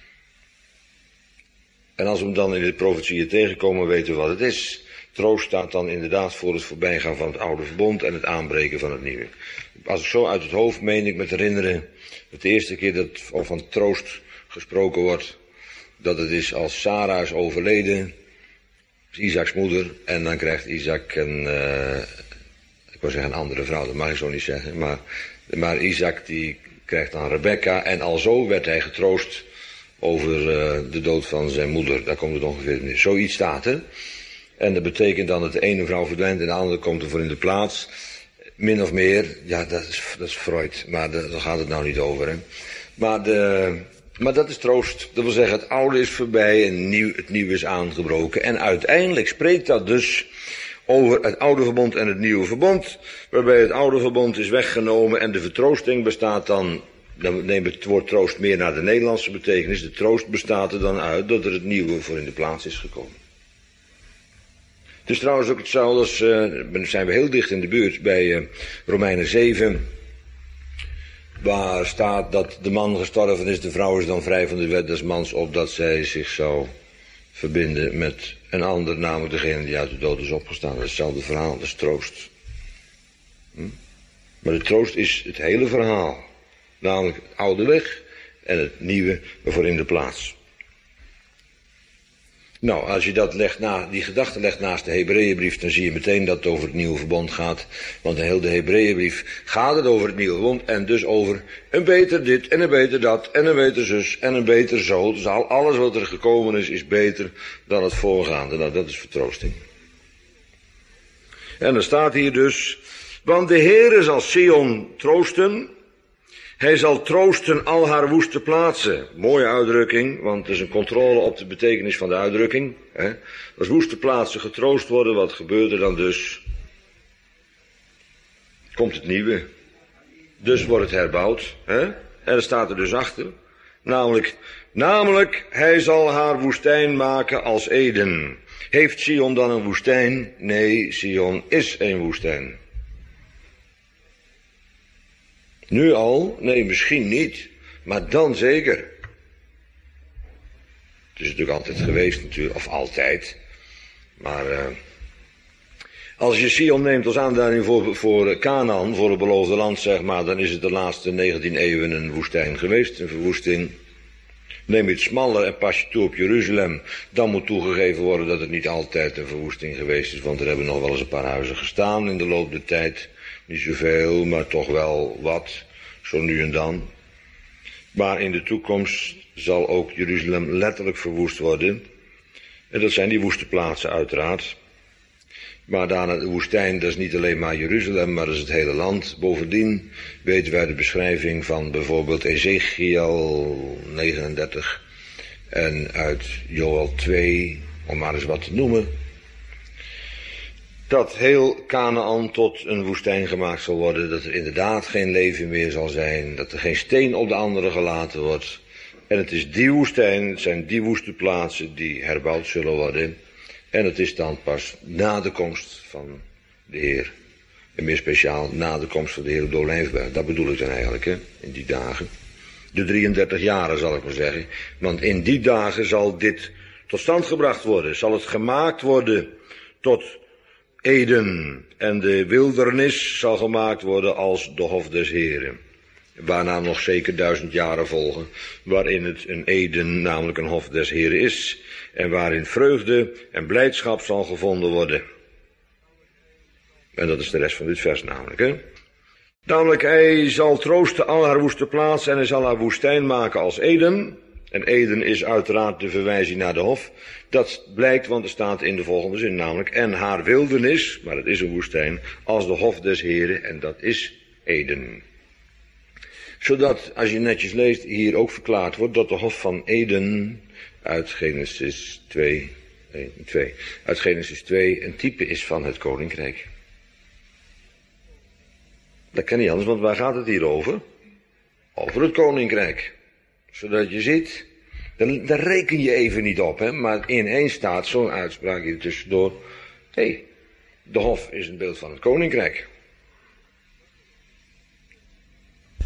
En als we hem dan in de profetieën tegenkomen, weten we wat het is. Troost staat dan inderdaad voor het voorbijgaan van het oude verbond en het aanbreken van het nieuwe. Als ik zo uit het hoofd meen ik me te herinneren, dat de eerste keer dat er van troost gesproken wordt, dat het is als Sarah is overleden, is Isaaks moeder, en dan krijgt Isaak een, uh, ik wou zeggen een andere vrouw, dat mag ik zo niet zeggen, maar, maar Isaak die krijgt dan Rebekka, en alzo werd hij getroost over uh, de dood van zijn moeder. Daar komt het ongeveer in. Zoiets staat er. En dat betekent dan dat de ene vrouw verdwijnt en de andere komt ervoor in de plaats. Min of meer, ja, dat is, dat is Freud, maar de, daar gaat het nou niet over. Hè. Maar, de, maar dat is troost. Dat wil zeggen, het oude is voorbij en nieuw, het nieuwe is aangebroken. En uiteindelijk spreekt dat dus over het oude verbond en het nieuwe verbond. Waarbij het oude verbond is weggenomen en de vertroosting bestaat dan, dan neemt het woord troost meer naar de Nederlandse betekenis. De troost bestaat er dan uit dat er het nieuwe voor in de plaats is gekomen. Het is trouwens ook hetzelfde als, uh, zijn we heel dicht in de buurt bij uh, Romeinen zeven, waar staat dat de man gestorven is, de vrouw is dan vrij van de wet des mans, opdat zij zich zou verbinden met een ander, namelijk degene die uit de dood is opgestaan. Dat is hetzelfde verhaal, dat is troost. Hm? Maar de troost is het hele verhaal, namelijk het oude weg en het nieuwe ervoor in de plaats. Nou, als je dat legt na, die gedachte legt naast de Hebreeënbrief, dan zie je meteen dat het over het nieuwe verbond gaat. Want in heel de Hebreeënbrief gaat het over het nieuwe verbond en dus over een beter dit en een beter dat en een beter zus en een beter zo. Dus al alles wat er gekomen is, is beter dan het voorgaande. Nou, dat is vertroosting. En dan staat hier dus, want de Heere zal Sion troosten. Hij zal troosten al haar woeste plaatsen. Mooie uitdrukking, want er is een controle op de betekenis van de uitdrukking. Hè. Als woeste plaatsen getroost worden, wat gebeurt er dan dus? Komt het nieuwe. Dus wordt het herbouwd. Hè. En er staat er dus achter. Namelijk, namelijk, hij zal haar woestijn maken als Eden. Heeft Sion dan een woestijn? Nee, Sion is een woestijn. Nu al? Nee, misschien niet. Maar dan zeker. Het is natuurlijk altijd geweest natuurlijk, of altijd. Maar uh, als je Sion neemt als aanduiding voor, voor Canaan, voor het beloofde land, zeg maar, dan is het de laatste negentien eeuwen een woestijn geweest, een verwoesting. Neem je het smaller en pas je toe op Jeruzalem, dan moet toegegeven worden dat het niet altijd een verwoesting geweest is, want er hebben nog wel eens een paar huizen gestaan in de loop der tijd. Niet zoveel, maar toch wel wat, zo nu en dan. Maar in de toekomst zal ook Jeruzalem letterlijk verwoest worden. En dat zijn die woeste plaatsen uiteraard. Maar daarna de woestijn, dat is niet alleen maar Jeruzalem, maar dat is het hele land. Bovendien weten wij de beschrijving van bijvoorbeeld Ezekiel negenendertig en uit Joël twee, om maar eens wat te noemen. Dat heel Kanaan tot een woestijn gemaakt zal worden, dat er inderdaad geen leven meer zal zijn, dat er geen steen op de andere gelaten wordt. En het is die woestijn, het zijn die woeste plaatsen die herbouwd zullen worden. En het is dan pas na de komst van de Heer, en meer speciaal na de komst van de Heer op de Olijfberg. Dat bedoel ik dan eigenlijk, hè, in die dagen. De drieëndertig jaren zal ik maar zeggen, want in die dagen zal dit tot stand gebracht worden, zal het gemaakt worden tot Eden, en de wildernis zal gemaakt worden als de hof des Heren. Waarna nog zeker duizend jaren volgen, waarin het een Eden, namelijk een hof des Heren is, en waarin vreugde en blijdschap zal gevonden worden. En dat is de rest van dit vers namelijk, hè. Namelijk, hij zal troosten al haar woeste plaats en hij zal haar woestijn maken als Eden. En Eden is uiteraard de verwijzing naar de hof. Dat blijkt, want er staat in de volgende zin namelijk, en haar wildernis, maar het is een woestijn, als de hof des Heren, en dat is Eden. Zodat, als je netjes leest, hier ook verklaard wordt dat de hof van Eden uit Genesis twee, nee, twee, uit Genesis twee een type is van het koninkrijk. Dat kan niet anders, want waar gaat het hier over? Over het koninkrijk. Zodat je ziet, daar, daar reken je even niet op, hè, maar ineens staat zo'n uitspraak hier tussendoor. Hé, hey, de hof is een beeld van het koninkrijk.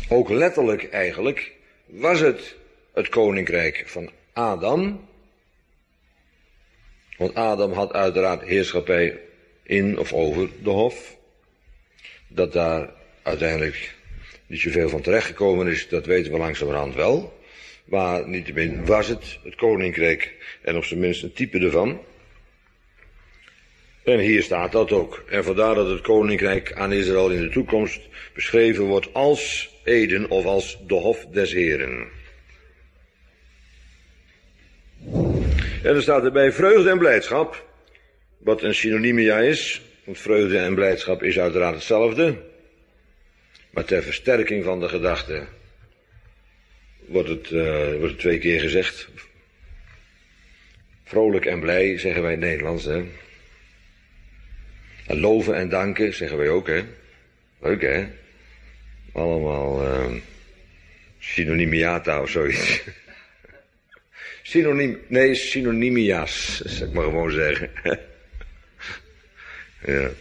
Ook letterlijk eigenlijk was het het koninkrijk van Adam. Want Adam had uiteraard heerschappij in of over de hof. Dat daar uiteindelijk niet zoveel van terechtgekomen is, dat weten we langzamerhand wel. Maar niettemin was het het koninkrijk en op zijn minst een type ervan. En hier staat dat ook. En vandaar dat het koninkrijk aan Israël in de toekomst beschreven wordt als Eden of als de hof des Heren. En er staat erbij vreugde en blijdschap, wat een synonymia is. Want vreugde en blijdschap is uiteraard hetzelfde. Maar ter versterking van de gedachte wordt het, uh, wordt het twee keer gezegd. Vrolijk en blij zeggen wij in het Nederlands, hè. En loven en danken zeggen wij ook, hè. Leuk, hè. Allemaal uh, synonymiata of zoiets. Synoniem, nee, synonymia's, zal ik maar gewoon zeggen. Ja.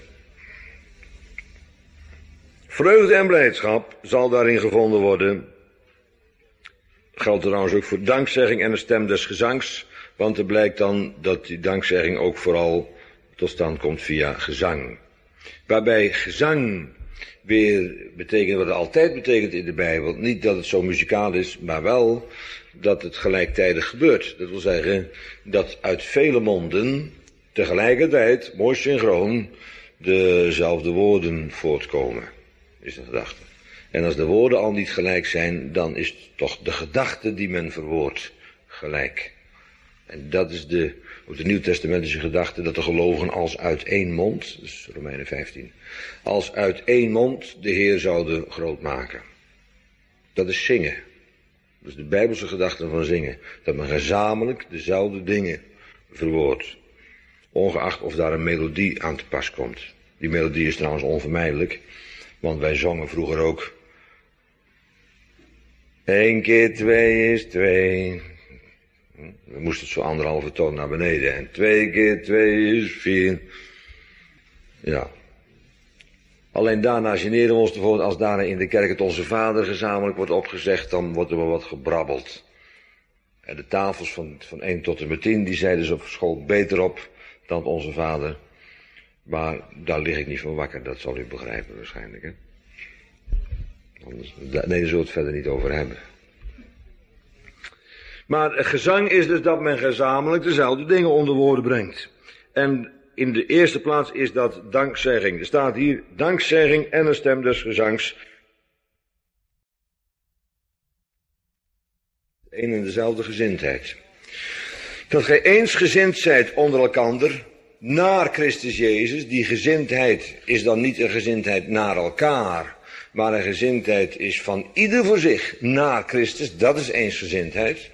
Vreugde en blijdschap zal daarin gevonden worden. Geldt trouwens ook voor dankzegging en de stem des gezangs. Want er blijkt dan dat die dankzegging ook vooral tot stand komt via gezang. Waarbij gezang weer betekent wat het altijd betekent in de Bijbel. Niet dat het zo muzikaal is, maar wel dat het gelijktijdig gebeurt. Dat wil zeggen dat uit vele monden tegelijkertijd, mooi synchroon, dezelfde woorden voortkomen. Is de gedachte. En als de woorden al niet gelijk zijn, dan is toch de gedachte die men verwoordt gelijk. En dat is de, ook de nieuwtestamentische gedachte, dat de gelovigen als uit één mond, dus Romeinen vijftien, als uit één mond de Heer zouden groot maken. Dat is zingen. Dat is de Bijbelse gedachte van zingen. Dat men gezamenlijk dezelfde dingen verwoordt. Ongeacht of daar een melodie aan te pas komt. Die melodie is trouwens onvermijdelijk. Want wij zongen vroeger ook. Eén keer twee is twee. We moesten het zo anderhalve toon naar beneden. En twee keer twee is vier. Ja. Alleen daarna generen we ons ervoor, als daarna in de kerk het Onze Vader gezamenlijk wordt opgezegd, dan wordt er wel wat gebrabbeld. En de tafels van, van één tot en met tien, die zeiden ze op school beter op dan het Onze Vader. Maar daar lig ik niet van wakker, dat zal u begrijpen waarschijnlijk. Hè? Anders, nee, daar zullen we het verder niet over hebben. Maar gezang is dus dat men gezamenlijk dezelfde dingen onder woorden brengt. En in de eerste plaats is dat dankzegging. Er staat hier dankzegging en een stem des gezangs. Een en dezelfde gezindheid. Dat gij eensgezind zijt onder elkander naar Christus Jezus. Die gezindheid is dan niet een gezindheid naar elkaar, maar een gezindheid is van ieder voor zich naar Christus. Dat is eensgezindheid.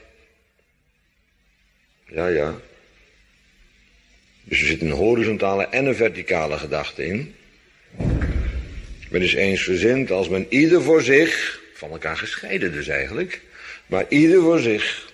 Ja, ja. Dus er zit een horizontale en een verticale gedachte in. Men is eensgezind als men ieder voor zich, van elkaar gescheiden dus eigenlijk, maar ieder voor zich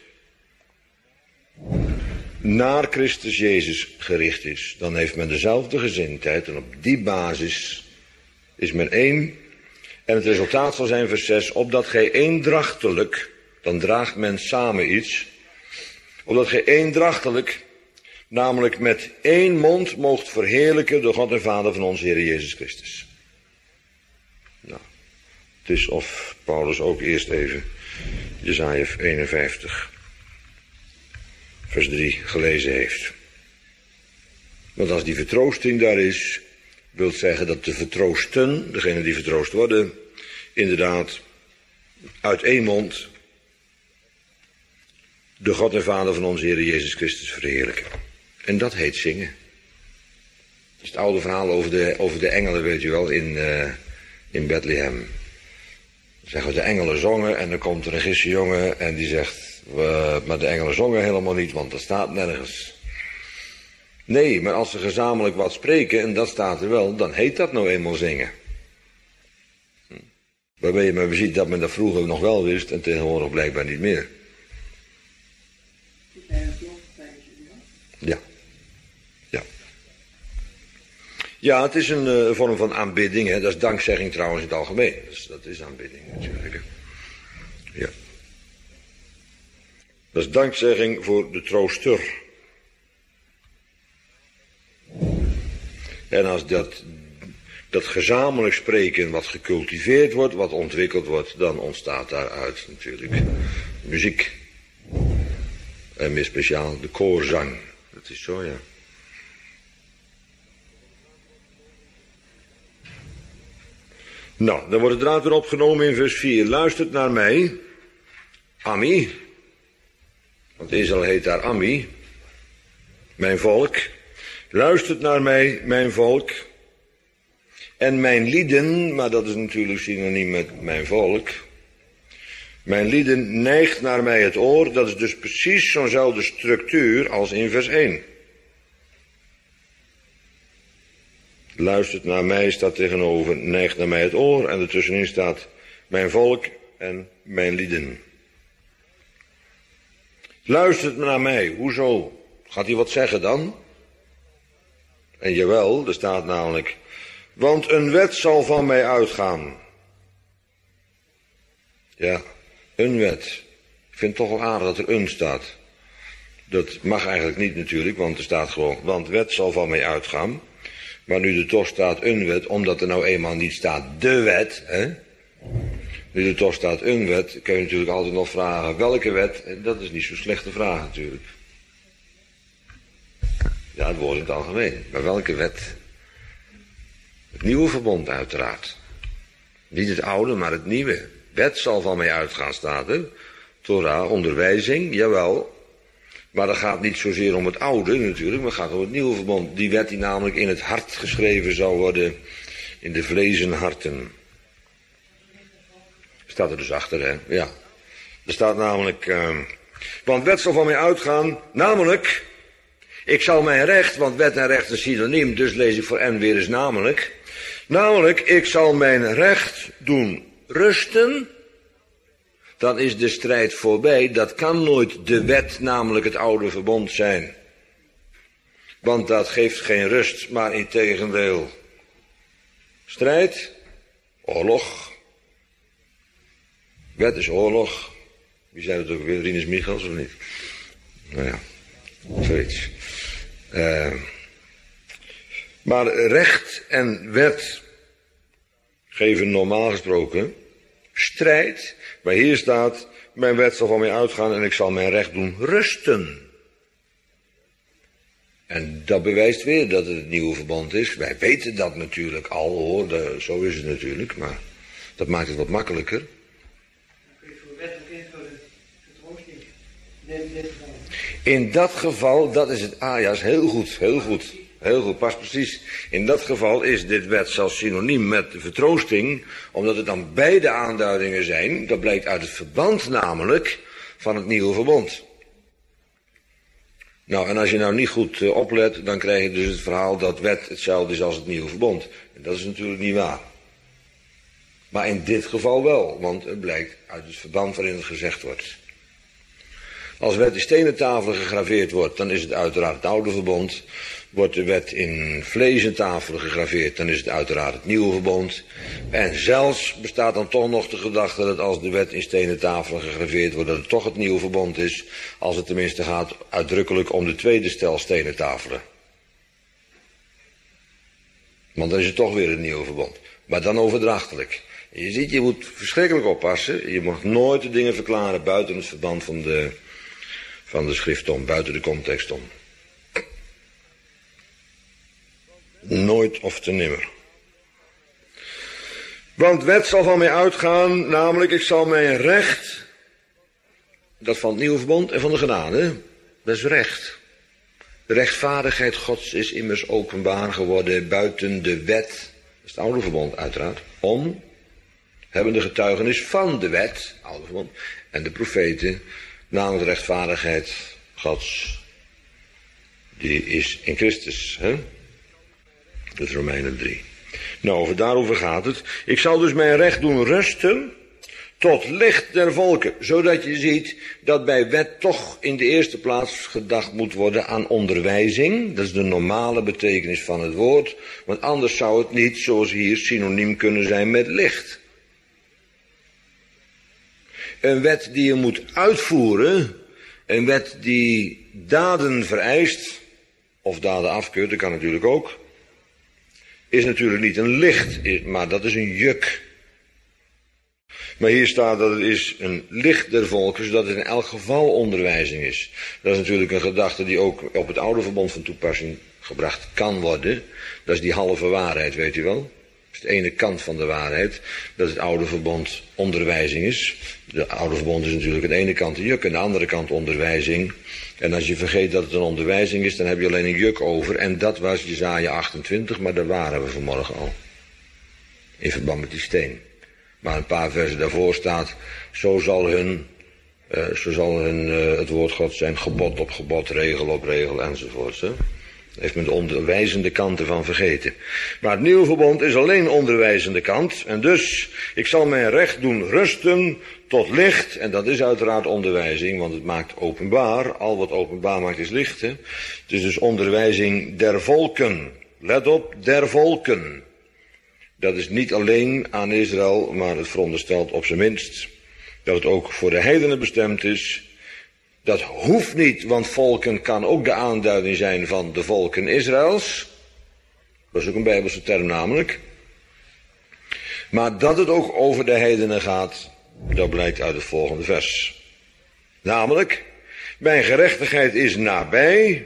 naar Christus Jezus gericht is. Dan heeft men dezelfde gezindheid en op die basis is men één. En het resultaat zal zijn vers zes, opdat gij eendrachtelijk, dan draagt men samen iets, opdat gij eendrachtelijk, namelijk met één mond moogt verheerlijken de God en Vader van onze Heer Jezus Christus. Nou, het is of Paulus ook eerst even Jesaja eenenvijftig, vers drie gelezen heeft. Want als die vertroosting daar is, wil zeggen dat de vertroosten, degenen die vertroost worden, inderdaad uit één mond de God en Vader van onze Heer Jezus Christus verheerlijken. En dat heet zingen. Dat is het oude verhaal over de, over de engelen, weet je wel, in, uh, in Bethlehem. Dan zeggen we, de engelen zongen en dan komt er een gissenjongen en die zegt, uh, maar de engelen zongen helemaal niet, want dat staat nergens. Nee, maar als ze gezamenlijk wat spreken, en dat staat er wel, dan heet dat nou eenmaal zingen. Hm. Waarbij je maar ziet dat men dat vroeger nog wel wist en tegenwoordig blijkbaar niet meer. Ja. Ja. Ja, het is een uh, vorm van aanbidding. Hè. Dat is dankzegging trouwens in het algemeen. Dus dat is aanbidding natuurlijk. Hè. Ja. Dat is dankzegging voor de trooster. En als dat, dat gezamenlijk spreken wat gecultiveerd wordt, wat ontwikkeld wordt, dan ontstaat daaruit natuurlijk muziek. En meer speciaal de koorzang. Dat is zo, ja. Nou, dan wordt de draad weer opgenomen in vers vier. Luistert naar mij, Ami. Want Israël heet daar Ami. Mijn volk. Luistert naar mij, mijn volk. En mijn lieden, maar dat is natuurlijk synoniem met mijn volk. Mijn lieden neigt naar mij het oor. Dat is dus precies zo'nzelfde structuur als in vers één. Luistert naar mij staat tegenover, neigt naar mij het oor. En ertussenin staat mijn volk en mijn lieden. Luistert naar mij. Hoezo? Gaat hij wat zeggen dan? En jawel, er staat namelijk, want een wet zal van mij uitgaan. Ja, een wet. Ik vind het toch wel aardig dat er een staat. Dat mag eigenlijk niet natuurlijk, want er staat gewoon, want wet zal van mij uitgaan. Maar nu er toch staat een wet, omdat er nou eenmaal niet staat de wet, hè? Nu er toch staat een wet, kun je natuurlijk altijd nog vragen, welke wet? En dat is niet zo'n slechte vraag natuurlijk. Ja, het woord in het algemeen. Maar welke wet? Het nieuwe verbond uiteraard. Niet het oude, maar het nieuwe. Wet zal van mij uitgaan, staat er. Torah, onderwijzing, jawel. Maar dat gaat niet zozeer om het oude natuurlijk, maar het gaat om het nieuwe verbond. Die wet die namelijk in het hart geschreven zou worden, in de vlezen harten. Staat er dus achter, hè? Ja. Er staat namelijk, uh, want wet zal van mij uitgaan, namelijk, ik zal mijn recht, want wet en recht is synoniem, dus lees ik voor en weer eens namelijk. Namelijk, ik zal mijn recht doen rusten. Dan is de strijd voorbij. Dat kan nooit de wet, namelijk het oude verbond zijn. Want dat geeft geen rust, maar integendeel. Strijd, oorlog. Wet is oorlog. Wie zei het ook weer? Rinus Michels of niet? Nou ja, zoiets. Uh, maar recht en wet geven normaal gesproken strijd. Maar hier staat, mijn wet zal van mij uitgaan en ik zal mijn recht doen rusten. En dat bewijst weer dat het het nieuwe verbond is. Wij weten dat natuurlijk al hoor, de, zo is het natuurlijk, maar dat maakt het wat makkelijker. In dat geval, dat is het alias, heel goed, heel goed. Heel goed, pas precies. In dat geval is dit wet zelfs synoniem met de vertroosting, omdat het dan beide aanduidingen zijn. Dat blijkt uit het verband namelijk van het nieuwe verbond. Nou, en als je nou niet goed uh, oplet, dan krijg je dus het verhaal dat wet hetzelfde is als het nieuwe verbond. En dat is natuurlijk niet waar. Maar in dit geval wel, want het blijkt uit het verband waarin het gezegd wordt. Als wet in stenen tafelen gegraveerd wordt, dan is het uiteraard het oude verbond. Wordt de wet in vlezen tafelen gegraveerd, dan is het uiteraard het nieuwe verbond. En zelfs bestaat dan toch nog de gedachte dat als de wet in stenen tafelen gegraveerd wordt, dat het toch het nieuwe verbond is, als het tenminste gaat uitdrukkelijk om de tweede stel stenen tafelen. Want dan is het toch weer het nieuwe verbond. Maar dan overdrachtelijk. Je ziet, je moet verschrikkelijk oppassen. Je mag nooit de dingen verklaren buiten het verband van de, van de schrift om, buiten de context om. Nooit of te nimmer. Want wet zal van mij uitgaan, namelijk ik zal mijn recht, dat van het nieuwe verbond en van de genade, dat is recht. De rechtvaardigheid Gods is immers openbaar geworden buiten de wet, dat is het oude verbond uiteraard, om, hebben de getuigenis van de wet, oude verbond, en de profeten, namelijk de rechtvaardigheid Gods, die is in Christus, hè? Dat is Romeinen drie. Nou, over, daarover gaat het. Ik zal dus mijn recht doen rusten, tot licht der volken. Zodat je ziet dat bij wet toch in de eerste plaats gedacht moet worden aan onderwijzing. Dat is de normale betekenis van het woord. Want anders zou het niet, zoals hier, synoniem kunnen zijn met licht. Een wet die je moet uitvoeren, een wet die daden vereist, of daden afkeurt, dat kan natuurlijk ook, is natuurlijk niet een licht, maar dat is een juk. Maar hier staat dat het is een licht der volken, zodat het in elk geval onderwijzing is. Dat is natuurlijk een gedachte die ook op het oude verbond van toepassing gebracht kan worden. Dat is die halve waarheid, weet u wel. Dat is de ene kant van de waarheid, dat het oude verbond onderwijzing is. De oude verbond is natuurlijk aan de ene kant een juk, aan de andere kant onderwijzing. En als je vergeet dat het een onderwijzing is, dan heb je alleen een juk over. En dat was Jesaja achtentwintig, maar daar waren we vanmorgen al. In verband met die steen. Maar een paar versen daarvoor staat, zo zal hun, uh, zo zal hun uh, het woord God zijn, gebod op gebod, regel op regel enzovoorts. Hè? Daar heeft men de onderwijzende kanten van vergeten. Maar het nieuwe verbond is alleen onderwijzende kant. En dus, ik zal mijn recht doen rusten tot licht. En dat is uiteraard onderwijzing, want het maakt openbaar. Al wat openbaar maakt is licht. Hè? Het is dus onderwijzing der volken. Let op, der volken. Dat is niet alleen aan Israël, maar het veronderstelt op zijn minst dat het ook voor de heidenen bestemd is. Dat hoeft niet, want volken kan ook de aanduiding zijn van de volken Israëls. Dat is ook een Bijbelse term namelijk. Maar dat het ook over de heidenen gaat, dat blijkt uit het volgende vers. Namelijk, mijn gerechtigheid is nabij.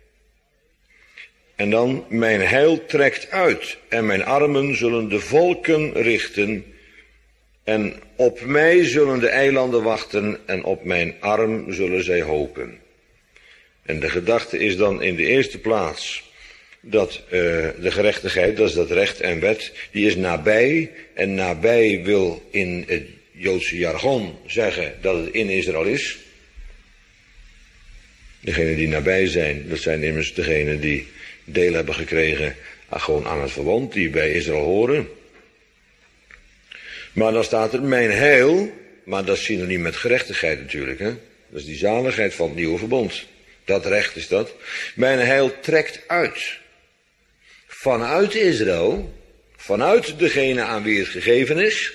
En dan, mijn heil trekt uit en mijn armen zullen de volken richten. En op mij zullen de eilanden wachten en op mijn arm zullen zij hopen. En de gedachte is dan in de eerste plaats dat uh, de gerechtigheid, dat is dat recht en wet, die is nabij. En nabij wil in het Joodse jargon zeggen dat het in Israël is. Degenen die nabij zijn, dat zijn immers degenen die deel hebben gekregen gewoon aan het verbond, die bij Israël horen. Maar dan staat er mijn heil, maar dat is synoniem met gerechtigheid natuurlijk. Hè? Dat is die zaligheid van het nieuwe verbond. Dat recht is dat. Mijn heil trekt uit. Vanuit Israël, vanuit degene aan wie het gegeven is.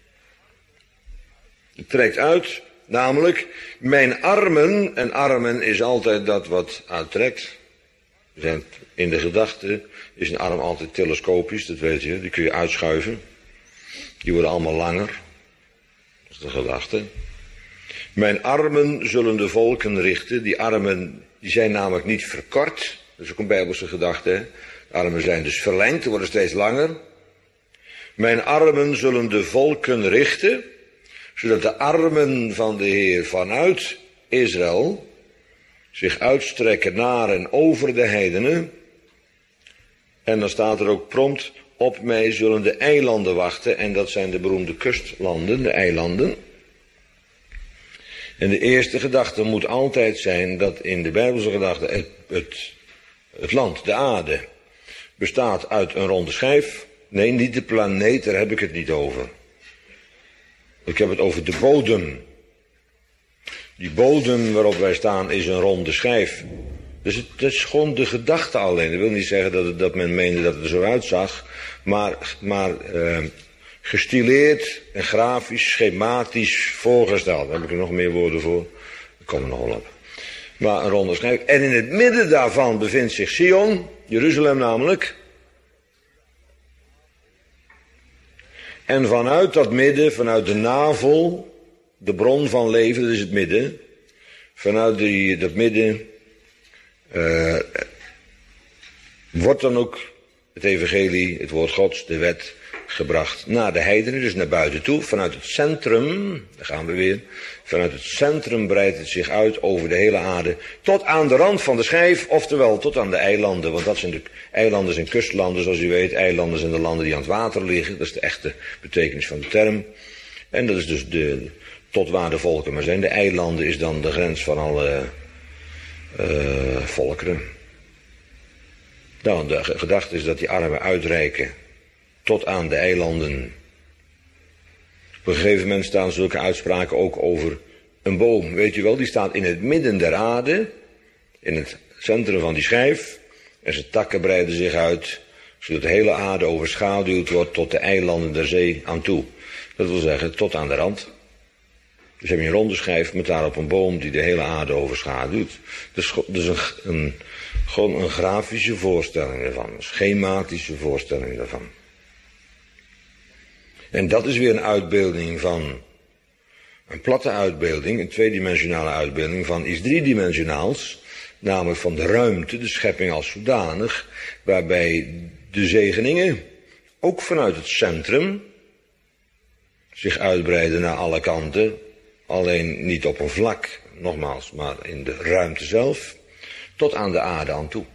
Het trekt uit, namelijk mijn armen, en armen is altijd dat wat uittrekt. In de gedachte is een arm altijd telescopisch, dat weet je, die kun je uitschuiven. Die worden allemaal langer. Dat is de gedachte. Mijn armen zullen de volken richten. Die armen die zijn namelijk niet verkort. Dat is ook een Bijbelse gedachte. Hè? De armen zijn dus verlengd, die worden steeds langer. Mijn armen zullen de volken richten. Zodat de armen van de Heer vanuit Israël zich uitstrekken naar en over de heidenen. En dan staat er ook prompt, op mij zullen de eilanden wachten. En dat zijn de beroemde kustlanden, de eilanden. En de eerste gedachte moet altijd zijn dat in de Bijbelse gedachte het, het, het land, de aarde, bestaat uit een ronde schijf. Nee, niet de planeet, daar heb ik het niet over. Ik heb het over de bodem. Die bodem waarop wij staan is een ronde schijf. Dus het, het is gewoon de gedachte alleen. Dat wil niet zeggen dat, het, dat men meende dat het er zo uitzag. Maar, maar uh, gestileerd en grafisch, schematisch voorgesteld. Daar heb ik er nog meer woorden voor. Daar komen we nog wel op. Maar een ronde schijf. En in het midden daarvan bevindt zich Sion, Jeruzalem namelijk. En vanuit dat midden, vanuit de navel, de bron van leven, dat is het midden. Vanuit die, dat midden uh, wordt dan ook het evangelie, het woord Gods, de wet, gebracht naar de heidenen, dus naar buiten toe. Vanuit het centrum, daar gaan we weer, vanuit het centrum breidt het zich uit over de hele aarde, tot aan de rand van de schijf, oftewel tot aan de eilanden. Want dat zijn de eilanden en kustlanden, zoals u weet. Eilanden zijn de landen die aan het water liggen, dat is de echte betekenis van de term. En dat is dus de, tot waar de volken maar zijn. De eilanden is dan de grens van alle uh, volkeren. Nou, de gedachte is dat die armen uitreiken tot aan de eilanden. Op een gegeven moment staan zulke uitspraken ook over een boom. Weet je wel, die staat in het midden der aarde, in het centrum van die schijf. En zijn takken breiden zich uit, zodat de hele aarde overschaduwd wordt tot de eilanden der zee aan toe. Dat wil zeggen, tot aan de rand. Dus heb je een ronde schijf met daarop een boom die de hele aarde overschaduwt. Dus, dus een, een, gewoon een grafische voorstelling ervan, een schematische voorstelling daarvan. En dat is weer een uitbeelding van, een platte uitbeelding, een tweedimensionale uitbeelding van iets driedimensionaals, namelijk van de ruimte, de schepping als zodanig, waarbij de zegeningen ook vanuit het centrum zich uitbreiden naar alle kanten, alleen niet op een vlak, nogmaals, maar in de ruimte zelf, tot aan de aarde aan toe.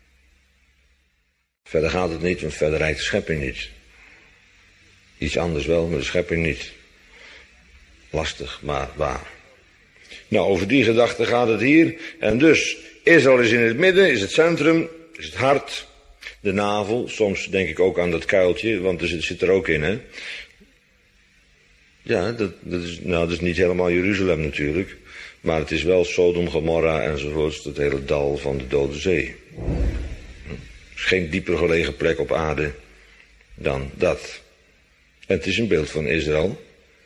Verder gaat het niet, want verder rijdt de schepping niet. Iets anders wel, maar de schepping niet. Lastig, maar waar. Nou, over die gedachte gaat het hier. En dus, Israël is in het midden, is het centrum, is het hart, de navel. Soms denk ik ook aan dat kuiltje, want er zit, zit er ook in, hè. Ja, dat, dat, is, nou, dat is niet helemaal Jeruzalem natuurlijk. Maar het is wel Sodom, Gomorra enzovoorts, het hele dal van de Dode Zee. Het is geen dieper gelegen plek op aarde dan dat. En het is een beeld van Israël.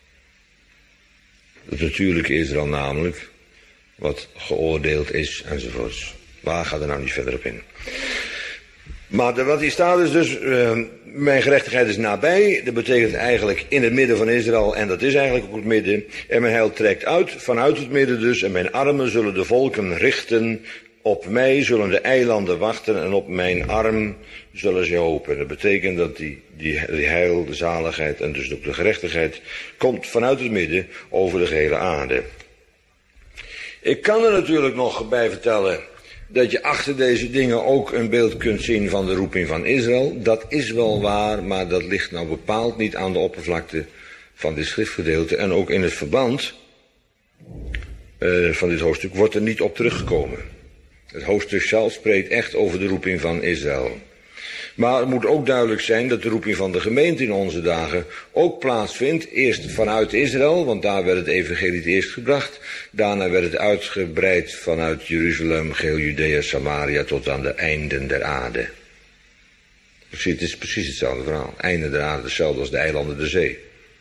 Het natuurlijke Israël namelijk, wat geoordeeld is enzovoorts. Waar gaat er nou niet verder op in. Maar de, wat hier staat is dus, uh, mijn gerechtigheid is nabij. Dat betekent eigenlijk in het midden van Israël, en dat is eigenlijk ook het midden. En mijn heil trekt uit, vanuit het midden dus, en mijn armen zullen de volken richten. Op mij zullen de eilanden wachten en op mijn arm zullen ze hopen. Dat betekent dat die, die, die heil, de zaligheid en dus ook de gerechtigheid komt vanuit het midden over de gehele aarde. Ik kan er natuurlijk nog bij vertellen dat je achter deze dingen ook een beeld kunt zien van de roeping van Israël. Dat is wel waar, maar dat ligt nou bepaald niet aan de oppervlakte van dit schriftgedeelte. En ook in het verband uh, van dit hoofdstuk wordt er niet op teruggekomen. Het hoofdstuk zelf spreekt echt over de roeping van Israël. Maar het moet ook duidelijk zijn dat de roeping van de gemeente in onze dagen ook plaatsvindt. Eerst vanuit Israël, want daar werd het evangelie het eerst gebracht. Daarna werd het uitgebreid vanuit Jeruzalem, geheel Judea, Samaria tot aan de einden der aarde. Het is precies hetzelfde verhaal. Einden der aarde, hetzelfde als de eilanden der zee.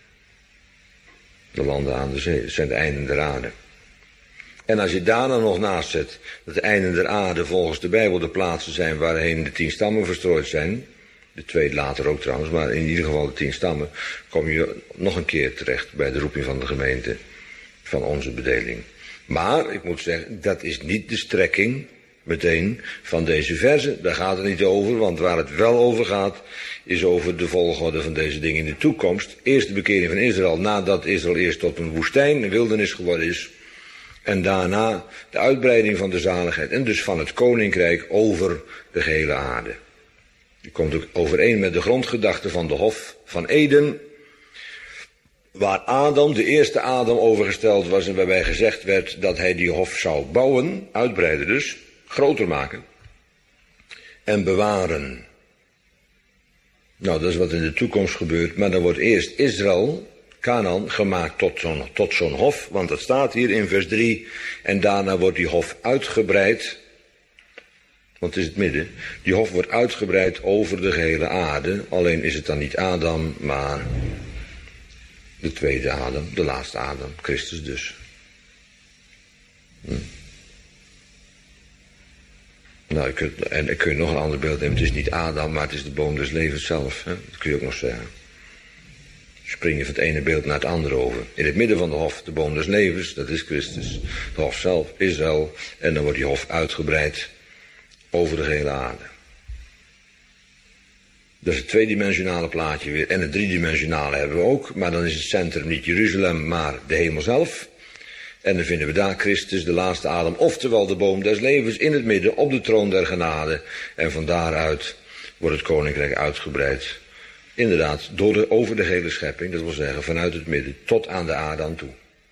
De landen aan de zee, dat zijn de einden der aarde. En als je daarna nog naast zet dat de einden der aarde volgens de Bijbel de plaatsen zijn waarheen de tien stammen verstrooid zijn, de twee later ook trouwens, maar in ieder geval de tien stammen, kom je nog een keer terecht bij de roeping van de gemeente van onze bedeling. Maar, ik moet zeggen, dat is niet de strekking meteen van deze verse. Daar gaat het niet over, want waar het wel over gaat, is over de volgorde van deze dingen in de toekomst. Eerst de bekering van Israël, nadat Israël eerst tot een woestijn, een wildernis geworden is. En daarna de uitbreiding van de zaligheid en dus van het koninkrijk over de gehele aarde. Die komt ook overeen met de grondgedachte van de Hof van Eden, waar Adam, de eerste Adam, overgesteld was en waarbij gezegd werd dat hij die hof zou bouwen, uitbreiden dus, groter maken en bewaren. Nou, dat is wat in de toekomst gebeurt, maar dan wordt eerst Israël, Canaan, gemaakt tot zo'n, tot zo'n hof, want dat staat hier in vers drie, en daarna wordt die hof uitgebreid, want het is het midden, die hof wordt uitgebreid over de gehele aarde, alleen is het dan niet Adam, maar de tweede Adam, de laatste Adam, Christus dus. Hm. Nou, ik kun, en ik kun je nog een ander beeld nemen, het is niet Adam, maar het is de boom des levens zelf, hè? Dat kun je ook nog zeggen. Spring je van het ene beeld naar het andere over. In het midden van de hof, de boom des levens, dat is Christus. De hof zelf, Israël. En dan wordt die hof uitgebreid over de gehele aarde. Dat is het tweedimensionale plaatje weer. En het driedimensionale hebben we ook. Maar dan is het centrum niet Jeruzalem, maar de hemel zelf. En dan vinden we daar Christus, de laatste Adam. Oftewel de boom des levens in het midden, op de troon der genade. En van daaruit wordt het koninkrijk uitgebreid. Inderdaad, door de, over de hele schepping, dat wil zeggen vanuit het midden tot aan de aarde aan toe.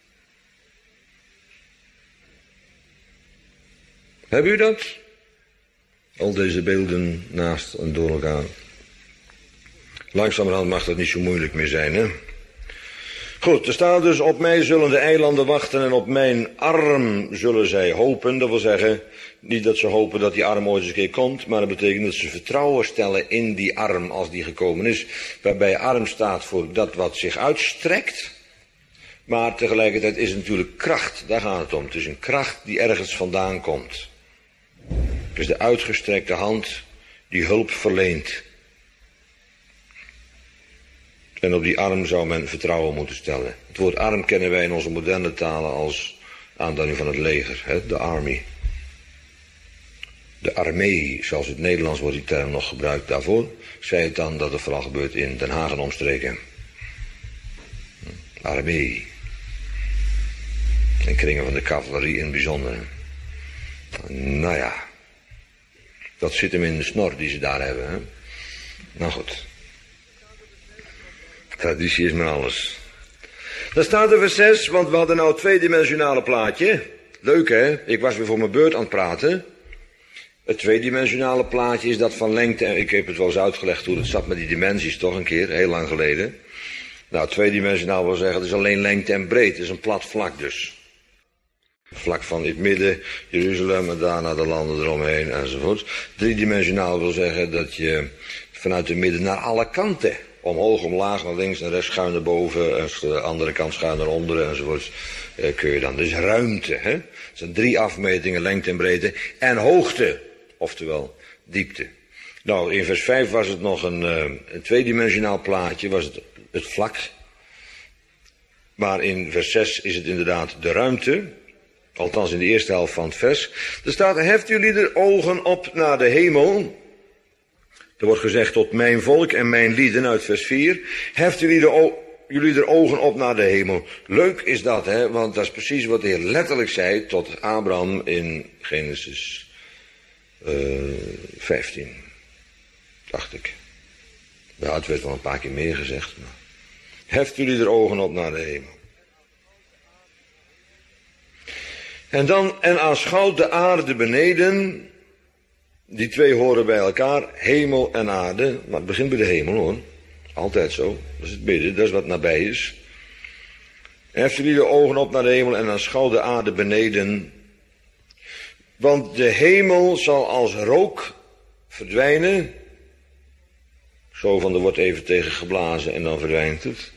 Hebben u dat? Al deze beelden naast en door elkaar. Langzamerhand mag dat niet zo moeilijk meer zijn, hè? Goed, er staat dus, op mij zullen de eilanden wachten en op mijn arm zullen zij hopen. Dat wil zeggen, niet dat ze hopen dat die arm ooit eens een keer komt, maar dat betekent dat ze vertrouwen stellen in die arm als die gekomen is. Waarbij arm staat voor dat wat zich uitstrekt. Maar tegelijkertijd is het natuurlijk kracht, daar gaat het om. Het is een kracht die ergens vandaan komt. Het is de uitgestrekte hand die hulp verleent. En op die arm zou men vertrouwen moeten stellen. Het woord arm kennen wij in onze moderne talen als aanduiding van het leger, hè? De army. De armee, zoals in het Nederlands wordt die term nog gebruikt daarvoor. Zei het dan dat het vooral gebeurt in Den Haag en omstreken. Armee. En kringen van de cavalerie in het bijzonder. Nou ja, dat zit hem in de snor die ze daar hebben. Hè? Nou goed. Traditie is maar alles. Dan staat er vers zes, want we hadden nou het tweedimensionale plaatje. Leuk hè, ik was weer voor mijn beurt aan het praten. Het tweedimensionale plaatje is dat van lengte, en ik heb het wel eens uitgelegd hoe het zat met die dimensies toch een keer, heel lang geleden. Nou, tweedimensionaal wil zeggen, het is alleen lengte en breedte, het is een plat vlak dus. Vlak van het midden, Jeruzalem en daarna de landen eromheen enzovoort. Driedimensionaal wil zeggen dat je vanuit het midden naar alle kanten, omhoog, omlaag, naar links, naar rechts, schuin naar boven, en de andere kant schuin naar onder enzovoort, eh, kun je dan. Dus ruimte, hè. Het zijn drie afmetingen, lengte en breedte, en hoogte, oftewel diepte. Nou, in vers vijf was het nog een, uh, een tweedimensionaal plaatje, was het het vlak. Maar in vers zes is het inderdaad de ruimte. Althans in de eerste helft van het vers. Er staat, heft jullie de ogen op naar de hemel. Er wordt gezegd tot mijn volk en mijn lieden uit vers vier. Heft jullie, de o- jullie de ogen op naar de hemel. Leuk is dat, hè, want dat is precies wat de Heer letterlijk zei tot Abraham in Genesis uh, vijftien. Dacht ik. Ja, het werd wel een paar keer meer gezegd. Maar. Heft jullie de ogen op naar de hemel. En dan, en aanschouwt de aarde beneden. Die twee horen bij elkaar, hemel en aarde. Maar het begint bij de hemel hoor. Altijd zo. Dat is het midden, dat is wat nabij is. Heft jullie de ogen op naar de hemel en aanschouwt de aarde beneden. Want de hemel zal als rook verdwijnen. Zo van, er wordt even tegen geblazen en dan verdwijnt het.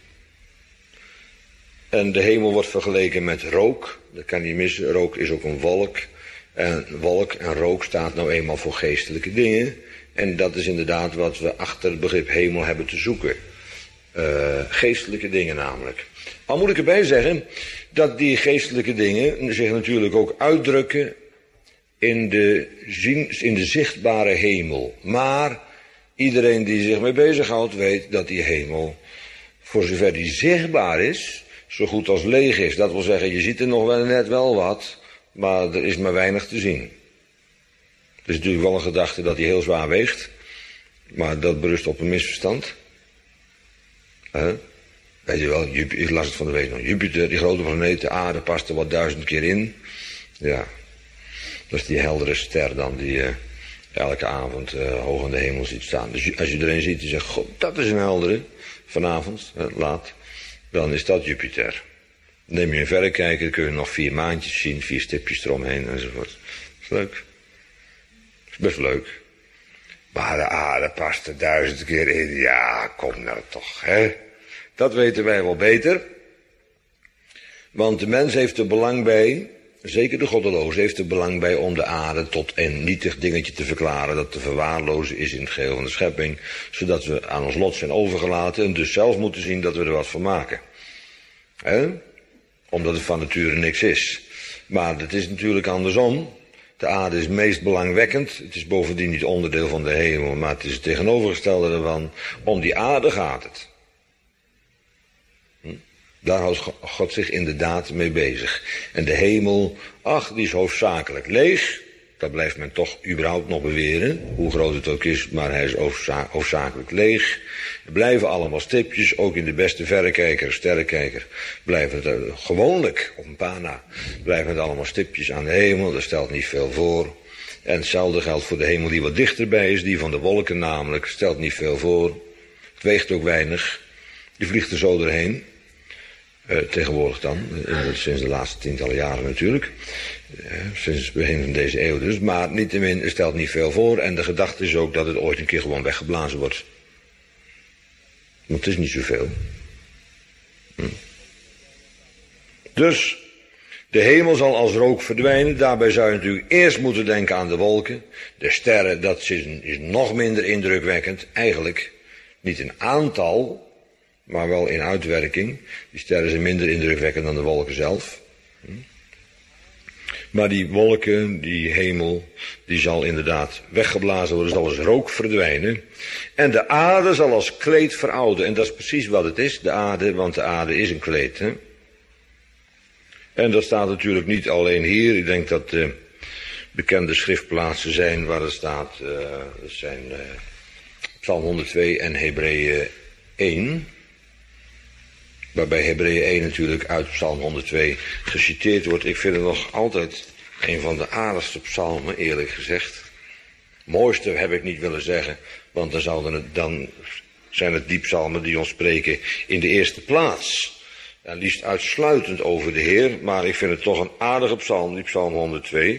En de hemel wordt vergeleken met rook. Dat kan niet missen. Rook is ook een wolk. En wolk en rook staat nou eenmaal voor geestelijke dingen. En dat is inderdaad wat we achter het begrip hemel hebben te zoeken. Uh, geestelijke dingen namelijk. Al moet ik erbij zeggen dat die geestelijke dingen zich natuurlijk ook uitdrukken in de, zien, in de zichtbare hemel. Maar iedereen die zich mee bezighoudt weet dat die hemel, voor zover die zichtbaar is, zo goed als leeg is. Dat wil zeggen, je ziet er nog wel net wel wat, maar er is maar weinig te zien. Het is natuurlijk wel een gedachte dat hij heel zwaar weegt, maar dat berust op een misverstand. Huh? Weet je wel, Jupiter, ik las het van de week nog. Jupiter, die grote planeet, de aarde past er wat duizend keer in. Ja, dat is die heldere ster dan die uh, elke avond uh, hoog in de hemel ziet staan. Dus als je er een ziet die zegt, god, dat is een heldere, vanavond, uh, laat, dan is dat Jupiter. Neem je een verrekijker, dan kun je nog vier maandjes zien, vier stipjes eromheen enzovoort. Dat is leuk. Dat is best leuk. Maar de aarde past er duizend keer in. Ja, kom nou toch, hè. Dat weten wij wel beter. Want de mens heeft er belang bij, zeker de goddeloze heeft er belang bij om de aarde tot een nietig dingetje te verklaren, dat te verwaarlozen is in het geheel van de schepping, zodat we aan ons lot zijn overgelaten en dus zelf moeten zien dat we er wat van maken. Hè? Omdat het van nature niks is. Maar het is natuurlijk andersom. De aarde is meest belangwekkend. Het is bovendien niet onderdeel van de hemel, maar het is het tegenovergestelde ervan. Om die aarde gaat het. Hm? Daar houdt God zich inderdaad mee bezig. En de hemel, ach, die is hoofdzakelijk leeg. Dat blijft men toch überhaupt nog beweren. Hoe groot het ook is, maar hij is hoofdzakelijk leeg. Er blijven allemaal stipjes, ook in de beste verrekijker, sterrenkijker, blijven het uh, gewoonlijk, op een paar na, blijven het allemaal stipjes aan de hemel, dat stelt niet veel voor. En hetzelfde geldt voor de hemel die wat dichterbij is, die van de wolken namelijk, stelt niet veel voor. Het weegt ook weinig, je vliegt er zo doorheen. Uh, tegenwoordig dan, uh, sinds de laatste tientallen jaren natuurlijk. Uh, sinds het begin van deze eeuw dus. Maar niettemin stelt niet veel voor. En de gedachte is ook dat het ooit een keer gewoon weggeblazen wordt. Want het is niet zoveel. Hm. Dus de hemel zal als rook verdwijnen. Daarbij zou je natuurlijk eerst moeten denken aan de wolken. De sterren, dat is, is nog minder indrukwekkend. Eigenlijk niet in aantal, maar wel in uitwerking. Die sterren zijn minder indrukwekkend dan de wolken zelf. Hm. Maar die wolken, die hemel, die zal inderdaad weggeblazen worden, zal als rook verdwijnen. En de aarde zal als kleed verouden. En dat is precies wat het is, de aarde, want de aarde is een kleed. Hè? En dat staat natuurlijk niet alleen hier. Ik denk dat uh, bekende schriftplaatsen zijn waar het staat, uh, dat zijn uh, Psalm honderdtwee en Hebreeën één. Waarbij Hebreeën één natuurlijk uit Psalm honderdtwee geciteerd wordt. Ik vind het nog altijd een van de aardigste psalmen, eerlijk gezegd. Mooiste heb ik niet willen zeggen, want dan, zouden het, dan zijn het die psalmen die ons spreken in de eerste plaats. En liefst uitsluitend over de Heer, maar ik vind het toch een aardige psalm, die Psalm honderdtwee.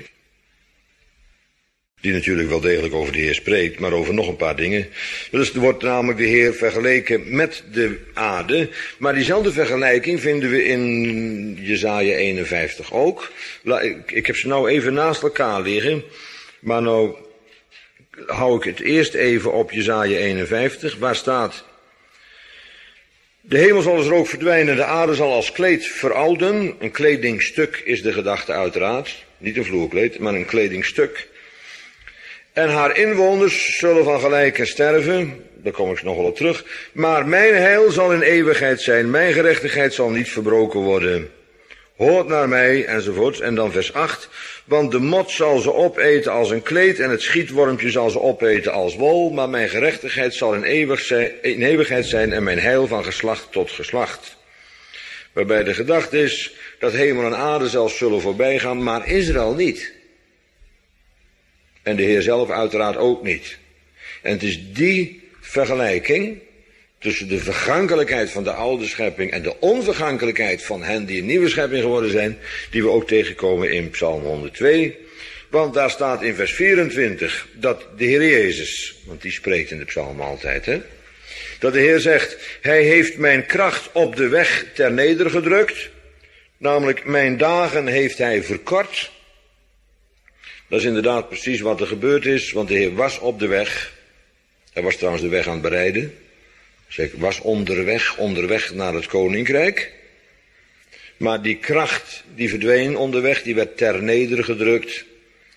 Die natuurlijk wel degelijk over de Heer spreekt, maar over nog een paar dingen. Dus er wordt namelijk de Heer vergeleken met de aarde. Maar diezelfde vergelijking vinden we in Jesaja eenenvijftig ook. Ik heb ze nou even naast elkaar liggen. Maar nou hou ik het eerst even op Jesaja eenenvijftig. Waar staat: de hemel zal als rook verdwijnen, de aarde zal als kleed verouden. Een kledingstuk is de gedachte uiteraard. Niet een vloerkleed, maar een kledingstuk. En haar inwoners zullen van gelijken sterven, daar kom ik nog wel op terug. Maar mijn heil zal in eeuwigheid zijn, mijn gerechtigheid zal niet verbroken worden. Hoort naar mij, enzovoort. En dan vers acht. Want de mot zal ze opeten als een kleed en het schietwormpje zal ze opeten als wol. Maar mijn gerechtigheid zal in, eeuwig zijn, in eeuwigheid zijn en mijn heil van geslacht tot geslacht. Waarbij de gedachte is dat hemel en aarde zelfs zullen voorbijgaan, maar Israël niet. En de Heer zelf uiteraard ook niet. En het is die vergelijking tussen de vergankelijkheid van de oude schepping en de onvergankelijkheid van hen die een nieuwe schepping geworden zijn, die we ook tegenkomen in Psalm honderdtwee. Want daar staat in vers vierentwintig dat de Heer Jezus, want die spreekt in de psalm altijd, hè, dat de Heer zegt: hij heeft mijn kracht op de weg ter nedergedrukt, namelijk mijn dagen heeft hij verkort. Dat is inderdaad precies wat er gebeurd is, want de Heer was op de weg. Hij was trouwens de weg aan het bereiden. Hij was onderweg, onderweg naar het koninkrijk. Maar die kracht, die verdween onderweg, die werd ter nedergedrukt.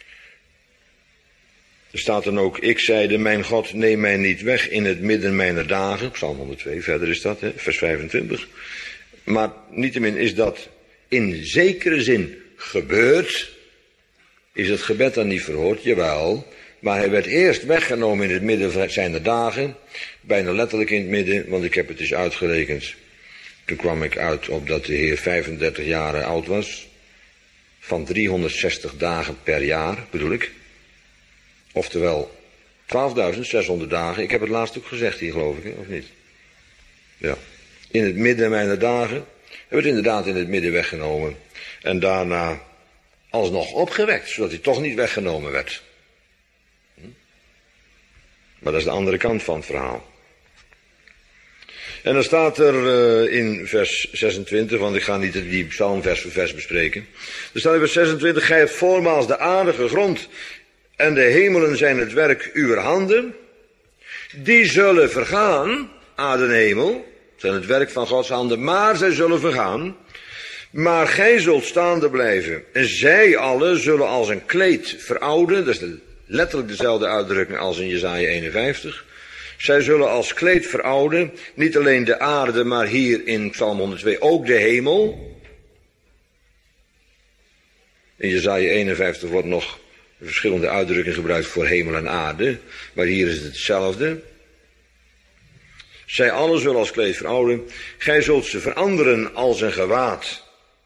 Er staat dan ook: ik zeide, mijn God, neem mij niet weg in het midden mijner dagen. Psalm honderdtwee, verder is dat, hè, vers vijfentwintig. Maar niettemin is dat in zekere zin gebeurd. Is het gebed dan niet verhoord? Jawel. Maar hij werd eerst weggenomen in het midden zijner dagen. Bijna letterlijk in het midden, want ik heb het eens uitgerekend. Toen kwam ik uit op dat de Heer vijfendertig jaar oud was. Van driehonderdzestig dagen per jaar, bedoel ik. Oftewel twaalfduizend zeshonderd dagen. Ik heb het laatst ook gezegd hier, geloof ik, hè? Of niet? Ja. In het midden mijner dagen. Hij werd inderdaad in het midden weggenomen. En daarna alsnog opgewekt, zodat hij toch niet weggenomen werd. Hm? Maar dat is de andere kant van het verhaal. En dan staat er uh, in vers zesentwintig, want ik ga niet die psalm vers voor vers bespreken. Er staat in vers zesentwintig: gij hebt voormaals de aarde gegrond en de hemelen zijn het werk uwer handen. Die zullen vergaan, aarde en hemel, zijn het werk van Gods handen, maar zij zullen vergaan. Maar gij zult staande blijven. En zij allen zullen als een kleed verouden. Dat is de, letterlijk dezelfde uitdrukking als in Jesaja eenenvijftig. Zij zullen als kleed verouden. Niet alleen de aarde, maar hier in Psalm honderdtwee ook de hemel. In Jesaja eenenvijftig wordt nog een verschillende uitdrukking gebruikt voor hemel en aarde. Maar hier is het hetzelfde. Zij allen zullen als kleed verouden. Gij zult ze veranderen als een gewaad.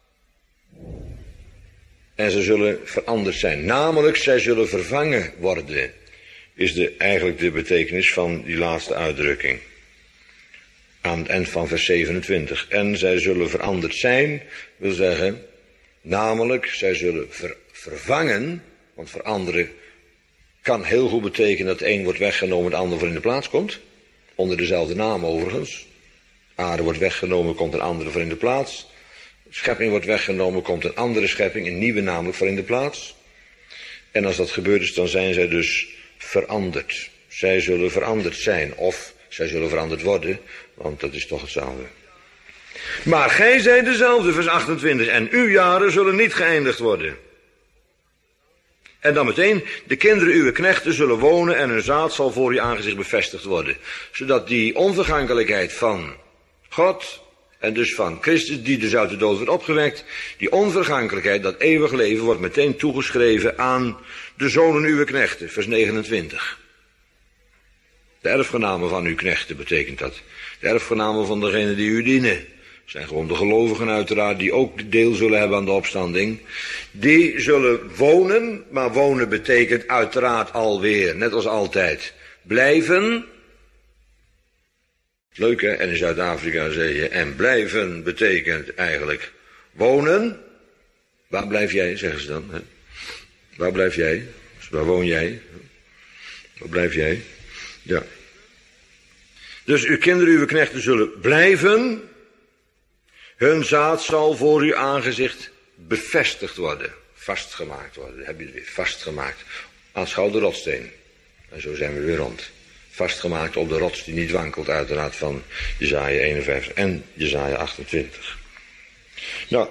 En ze zullen veranderd zijn. Namelijk, zij zullen vervangen worden. Is de, eigenlijk de betekenis van die laatste uitdrukking. Aan het eind van vers zevenentwintig. En zij zullen veranderd zijn, wil zeggen, namelijk, zij zullen ver, vervangen, want veranderen kan heel goed betekenen dat de een wordt weggenomen, de ander voor in de plaats komt. Onder dezelfde naam overigens. Aarde wordt weggenomen, komt een andere voor in de plaats. Schepping wordt weggenomen, komt een andere schepping, een nieuwe namelijk voor in de plaats. En als dat gebeurd is, dan zijn zij dus veranderd. Zij zullen veranderd zijn, of zij zullen veranderd worden, want dat is toch hetzelfde. Maar gij zijt dezelfde, vers achtentwintig, en uw jaren zullen niet geëindigd worden. En dan meteen, de kinderen uw knechten zullen wonen en hun zaad zal voor uw aangezicht bevestigd worden. Zodat die onvergankelijkheid van God, en dus van Christus, die dus uit de dood wordt opgewekt, die onvergankelijkheid, dat eeuwig leven, wordt meteen toegeschreven aan de zonen uw knechten, vers negenentwintig. De erfgenamen van uw knechten betekent dat. De erfgenamen van degenen die u dienen. Zijn gewoon de gelovigen uiteraard, die ook deel zullen hebben aan de opstanding. Die zullen wonen, maar wonen betekent uiteraard alweer, net als altijd, blijven. Leuk hè, en in Zuid-Afrika zeg je, en blijven betekent eigenlijk wonen. Waar blijf jij, zeggen ze dan. Hè? Waar blijf jij? Waar woon jij? Waar blijf jij? Ja. Dus uw kinderen, uw knechten zullen blijven. Hun zaad zal voor uw aangezicht bevestigd worden. Vastgemaakt worden. Dan heb je het weer vastgemaakt. Aanschouw de rotssteen. En zo zijn we weer rond. Vastgemaakt op de rots die niet wankelt, uiteraard van Jesaja eenenvijftig en Jesaja achtentwintig. Nou,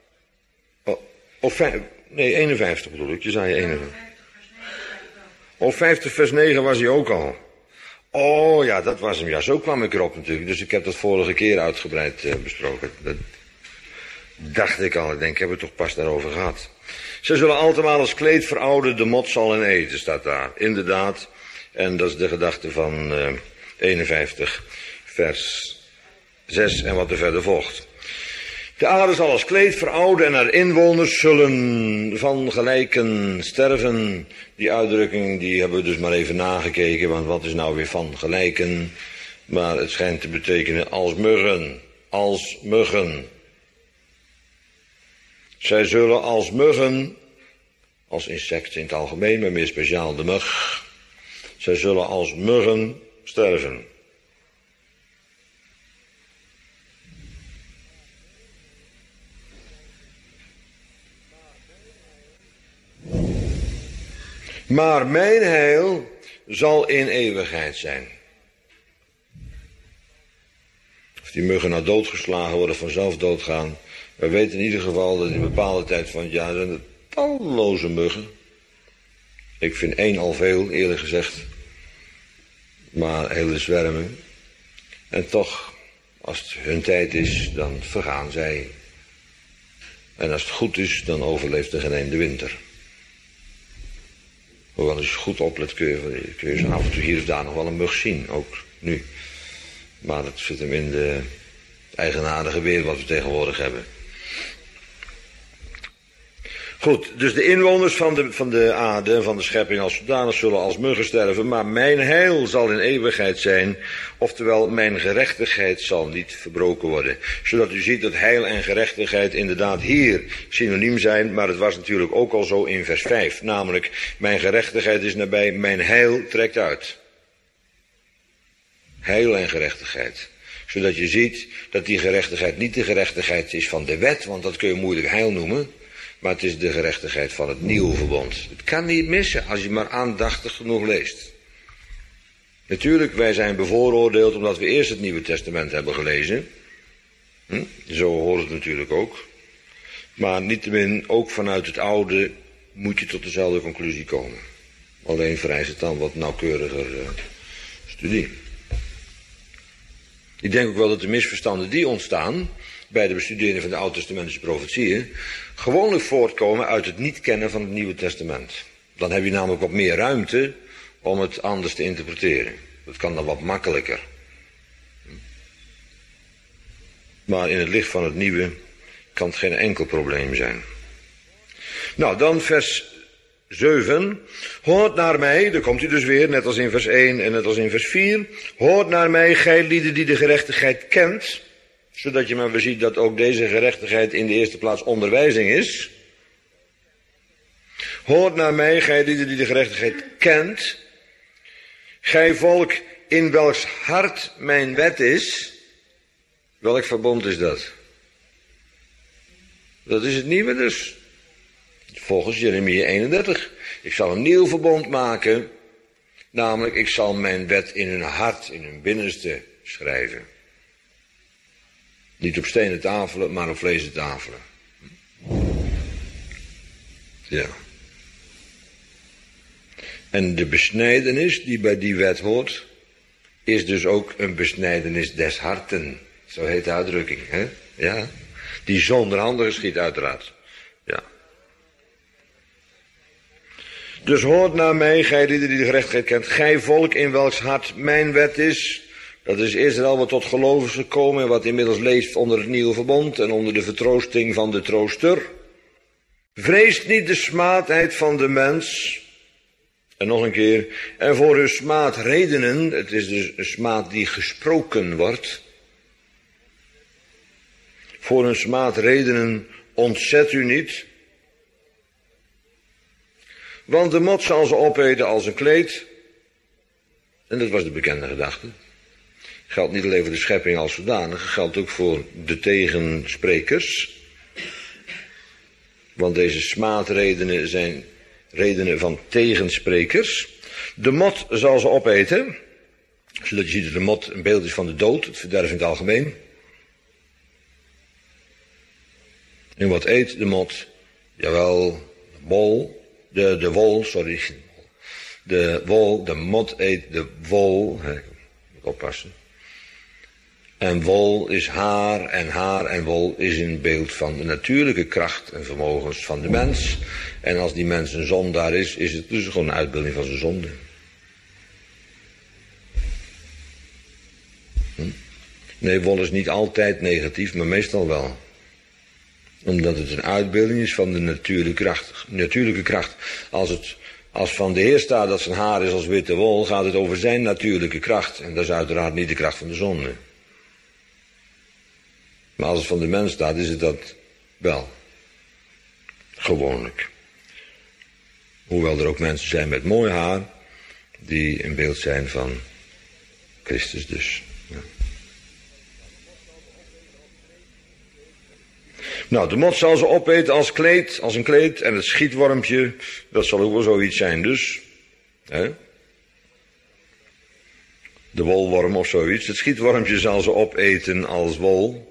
of nee, eenenvijftig bedoel ik, Jesaja eenenvijftig. Of vijftig vers negen was hij ook al. Oh ja, dat was hem, ja, zo kwam ik erop natuurlijk. Dus ik heb dat vorige keer uitgebreid uh, besproken. Dat dacht ik al, ik denk, ik heb het toch pas daarover gehad. Ze zullen altemaal als kleed verouderen, de mot zal hen eten, staat daar. Inderdaad. En dat is de gedachte van uh, eenenvijftig, vers zes en wat er verder volgt. De aarde zal als kleed verouden en haar inwoners zullen van gelijken sterven. Die uitdrukking die hebben we dus maar even nagekeken, want wat is nou weer van gelijken? Maar het schijnt te betekenen als muggen, als muggen. Zij zullen als muggen, als insecten in het algemeen, maar meer speciaal de mug. Zij zullen als muggen sterven. Maar mijn heil zal in eeuwigheid zijn. Of die muggen nou doodgeslagen worden, vanzelf doodgaan. We weten in ieder geval dat in een bepaalde tijd van het jaar zijn er talloze muggen. Ik vind één al veel, eerlijk gezegd. Maar hele zwermen. En toch, als het hun tijd is, dan vergaan zij. En als het goed is, dan overleeft er geen een de winter. Hoewel als je goed oplet kun je, kun je zo af en toe hier of daar nog wel een mug zien, ook nu. Maar dat zit hem in de eigenaardige weer wat we tegenwoordig hebben. Goed, dus de inwoners van de, van de aarde, van de schepping als zodanig zullen als muggen sterven, maar mijn heil zal in eeuwigheid zijn, oftewel mijn gerechtigheid zal niet verbroken worden. Zodat u ziet dat heil en gerechtigheid inderdaad hier synoniem zijn, maar het was natuurlijk ook al zo in vers vijf, namelijk mijn gerechtigheid is nabij, mijn heil trekt uit. Heil en gerechtigheid. Zodat je ziet dat die gerechtigheid niet de gerechtigheid is van de wet, want dat kun je moeilijk heil noemen. Maar het is de gerechtigheid van het nieuwe verbond. Het kan niet missen als je maar aandachtig genoeg leest. Natuurlijk, wij zijn bevooroordeeld omdat we eerst het Nieuwe Testament hebben gelezen. Hm? Zo hoort het natuurlijk ook. Maar niettemin, ook vanuit het oude moet je tot dezelfde conclusie komen. Alleen vereist het dan wat nauwkeuriger uh, studie. Ik denk ook wel dat de misverstanden die ontstaan bij de bestudering van de Oud-testamentische profetieën gewoonlijk voortkomen uit het niet kennen van het Nieuwe Testament. Dan heb je namelijk wat meer ruimte om het anders te interpreteren. Dat kan dan wat makkelijker. Maar in het licht van het Nieuwe kan het geen enkel probleem zijn. Nou, dan vers zeven. Hoort naar mij, daar komt hij dus weer, net als in vers één en net als in vers vier. Hoort naar mij, gij lieden die de gerechtigheid kent. Zodat je maar weer ziet dat ook deze gerechtigheid in de eerste plaats onderwijzing is. Hoort naar mij, gij lieden die de gerechtigheid kent. Gij volk in welks hart mijn wet is. Welk verbond is dat? Dat is het nieuwe dus. Volgens Jeremia eenendertig. Ik zal een nieuw verbond maken. Namelijk, ik zal mijn wet in hun hart, in hun binnenste schrijven. Niet op stenen tafelen, maar op vlezen tafelen. Ja. En de besnijdenis die bij die wet hoort, is dus ook een besnijdenis des harten. Zo heet de uitdrukking, hè? Ja. Die zonder handen geschiet uiteraard. Ja. Dus hoort naar mij, gij die de gerechtigheid kent, gij volk in welks hart mijn wet is. Dat is Israël wat tot geloof is gekomen en wat inmiddels leeft onder het nieuwe verbond en onder de vertroosting van de trooster. Vreest niet de smaadheid van de mens. En nog een keer, en voor hun smaadredenen, het is dus een smaad die gesproken wordt. Voor hun smaadredenen ontzet u niet. Want de mot zal ze opeten als een kleed. En dat was de bekende gedachte. Geldt niet alleen voor de schepping als zodanig, geldt ook voor de tegensprekers. Want deze smaadredenen zijn redenen van tegensprekers. De mot zal ze opeten. Zodat je ziet dat de mot een beeld is van de dood, het verderf in het algemeen. En wat eet de mot? Jawel, de bol, de, de wol, sorry. De wol, de mot eet de wol. Hè, moet oppassen. En wol is haar en haar en wol is een beeld van de natuurlijke kracht en vermogens van de mens. En als die mens een zondaar is, is het dus gewoon een uitbeelding van zijn zonde. Hm? Nee, wol is niet altijd negatief, maar meestal wel. Omdat het een uitbeelding is van de natuurlijke kracht. Natuurlijke kracht. Als het als van de Heer staat dat zijn haar is als witte wol, gaat het over zijn natuurlijke kracht. En dat is uiteraard niet de kracht van de zonde. Maar als het van de mens staat, is het dat wel. Gewoonlijk. Hoewel er ook mensen zijn met mooi haar, die een beeld zijn van Christus dus. Ja. Nou, de mot zal ze opeten als kleed, als een kleed, en het schietwormpje, dat zal ook wel zoiets zijn dus. Hè? De wolworm of zoiets. Het schietwormpje zal ze opeten als wol.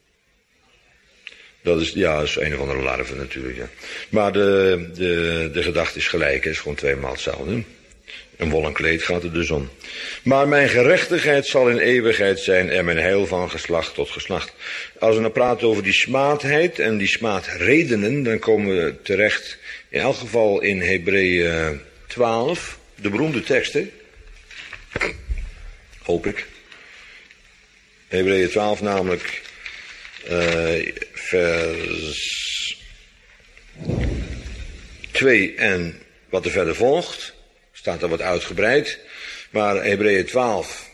Dat is, ja, dat is een of andere larve natuurlijk, ja. Maar de, de, de gedachte is gelijk, het is gewoon tweemaal hetzelfde. Een wollen kleed gaat er dus om. Maar mijn gerechtigheid zal in eeuwigheid zijn en mijn heil van geslacht tot geslacht. Als we nou praten over die smaadheid en die smaadredenen, dan komen we terecht in elk geval in Hebreeën twaalf, de beroemde tekst, hè? Hoop ik. Hebreeën twaalf namelijk, uh, vers twee en wat er verder volgt. Staat er wat uitgebreid. Maar Hebreeën twaalf.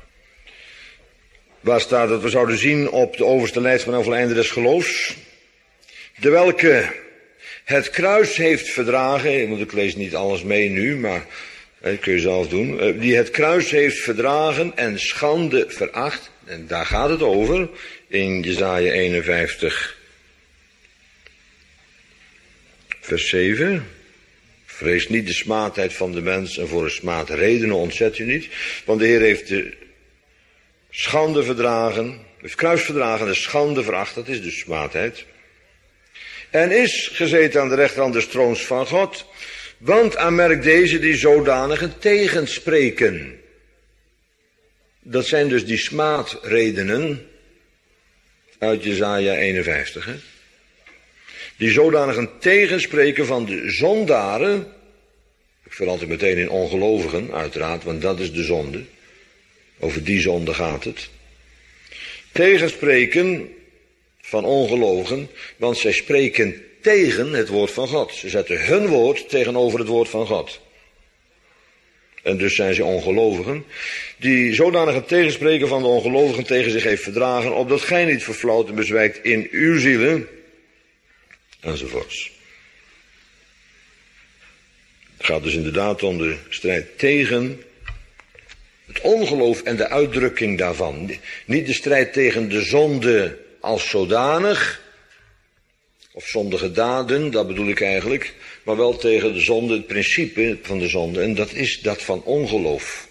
Waar staat dat we zouden zien op de overste leidsman over het einde des geloofs. De welke het kruis heeft verdragen. Ik lees niet alles mee nu, maar dat kun je zelf doen. Die het kruis heeft verdragen en schande veracht. En daar gaat het over. In Jesaja eenenvijftig. Vers zeven. Vrees niet de smaadheid van de mens en voor een smaadredenen ontzet u niet. Want de Heer heeft de schande verdragen, heeft kruis verdragen, de schande veracht, dat is dus smaadheid. En is gezeten aan de rechterhand des troons van God. Want aanmerk deze die zodanigen tegenspreken. Dat zijn dus die smaadredenen uit Jesaja eenenvijftig, hè. Die zodanigen tegenspreken van de zondaren. Ik verandert altijd meteen in ongelovigen, uiteraard, want dat is de zonde. Over die zonde gaat het. Tegenspreken van ongelovigen, want zij spreken tegen het woord van God. Ze zetten hun woord tegenover het woord van God. En dus zijn ze ongelovigen, die zodanig het tegenspreken van de ongelovigen tegen zich heeft verdragen, opdat gij niet verflauwt en bezwijkt in uw zielen, enzovoorts. Het gaat dus inderdaad om de strijd tegen het ongeloof en de uitdrukking daarvan. Niet de strijd tegen de zonde als zodanig, of zondige daden, dat bedoel ik eigenlijk, maar wel tegen de zonde, het principe van de zonde, en dat is dat van ongeloof.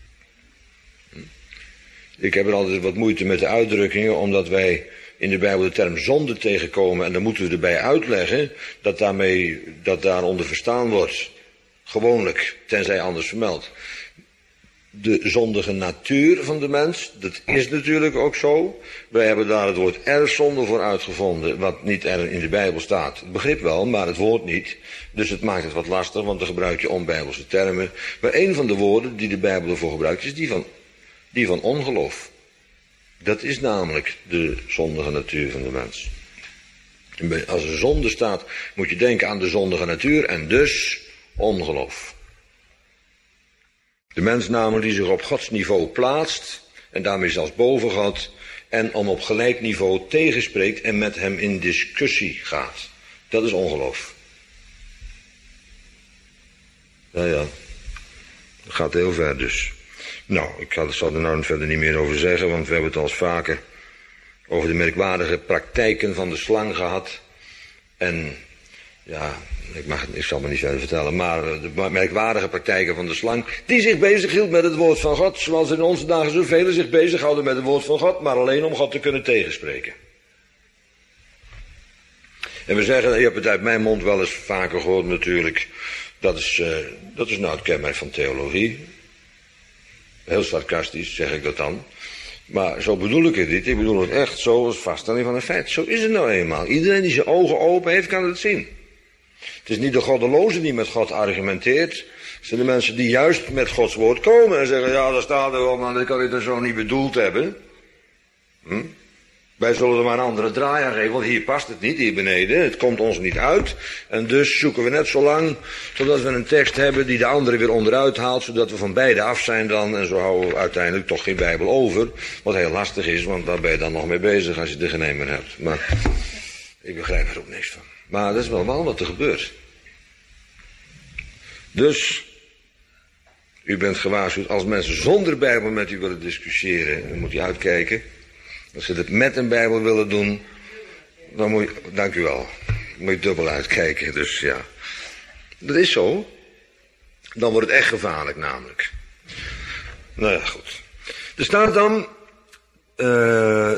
Ik heb er altijd wat moeite met de uitdrukkingen, omdat wij in de Bijbel de term zonde tegenkomen, en dan moeten we erbij uitleggen dat daarmee, dat daaronder verstaan wordt, gewoonlijk, tenzij anders vermeld, de zondige natuur van de mens, dat is natuurlijk ook zo. Wij hebben daar het woord erfzonde voor uitgevonden, wat niet er in de Bijbel staat. Het begrip wel, maar het woord niet. Dus het maakt het wat lastig, want dan gebruik je onbijbelse termen. Maar een van de woorden die de Bijbel ervoor gebruikt, is die van, die van ongeloof. Dat is namelijk de zondige natuur van de mens. Als er zonde staat, moet je denken aan de zondige natuur en dus ongeloof. De mens namelijk die zich op Gods niveau plaatst en daarmee zelfs boven God en om op gelijk niveau tegenspreekt en met hem in discussie gaat. Dat is ongeloof. Ja, ja. Dat gaat heel ver dus. Nou, ik zal er nou verder niet meer over zeggen, want we hebben het al eens vaker over de merkwaardige praktijken van de slang gehad. En ja, ik, mag, ik zal me niet verder vertellen, maar de merkwaardige praktijken van de slang, die zich bezighield met het woord van God, zoals in onze dagen zoveel zich bezighouden met het woord van God, maar alleen om God te kunnen tegenspreken. En we zeggen, je hebt het uit mijn mond wel eens vaker gehoord natuurlijk, dat is, uh, dat is nou het kenmerk van theologie. Heel sarcastisch zeg ik dat dan. Maar zo bedoel ik het niet. Ik bedoel het echt zo als vaststelling van een feit. Zo is het nou eenmaal. Iedereen die zijn ogen open heeft, kan het zien. Het is niet de goddeloze die met God argumenteert. Het zijn de mensen die juist met Gods woord komen en zeggen, ja, dat staat er wel, maar dat kan ik er zo niet bedoeld hebben. Hm? Wij zullen er maar een andere draai aan geven, want hier past het niet, hier beneden. Het komt ons niet uit. En dus zoeken we net zo lang, zodat we een tekst hebben die de andere weer onderuit haalt, zodat we van beide af zijn dan. En zo houden we uiteindelijk toch geen Bijbel over. Wat heel lastig is, want daar ben je dan nog mee bezig als je er geen een meer hebt. Maar ik begrijp er ook niks van. Maar dat is wel wel wat er gebeurt. Dus, u bent gewaarschuwd, als mensen zonder Bijbel met u willen discussiëren, dan moet je uitkijken. Als ze het met een Bijbel willen doen, dan moet je, dank u wel, dan moet je dubbel uitkijken. Dus ja, dat is zo. Dan wordt het echt gevaarlijk namelijk. Nou ja, goed. Er staat dan, uh,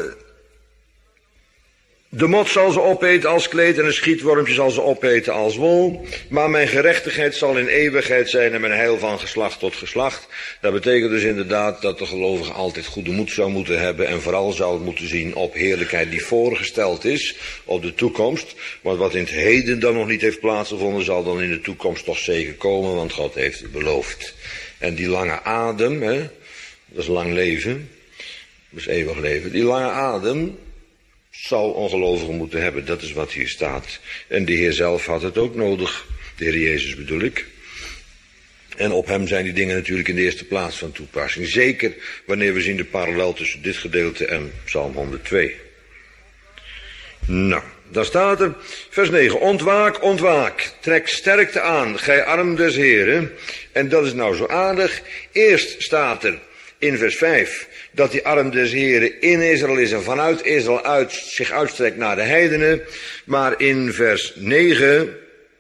de mot zal ze opeten als kleed en een schietwormpje zal ze opeten als wol. Maar mijn gerechtigheid zal in eeuwigheid zijn en mijn heil van geslacht tot geslacht. Dat betekent dus inderdaad dat de gelovige altijd goede moed zou moeten hebben. En vooral zou moeten zien op heerlijkheid die voorgesteld is op de toekomst. Want wat in het heden dan nog niet heeft plaatsgevonden zal dan in de toekomst toch zeker komen. Want God heeft het beloofd. En die lange adem, hè, dat is lang leven. Dat is eeuwig leven. Die lange adem zal ongelovigen moeten hebben, dat is wat hier staat. En de Heer zelf had het ook nodig, de Heer Jezus bedoel ik. En op hem zijn die dingen natuurlijk in de eerste plaats van toepassing. Zeker wanneer we zien de parallel tussen dit gedeelte en Psalm honderdtwee. Nou, daar staat er, vers negen, ontwaak, ontwaak, trek sterkte aan, gij arm des Heren. En dat is nou zo aardig. Eerst staat er in vers vijf, dat die arm des Heren in Israël is en vanuit Israël uit, zich uitstrekt naar de heidenen. Maar in vers negen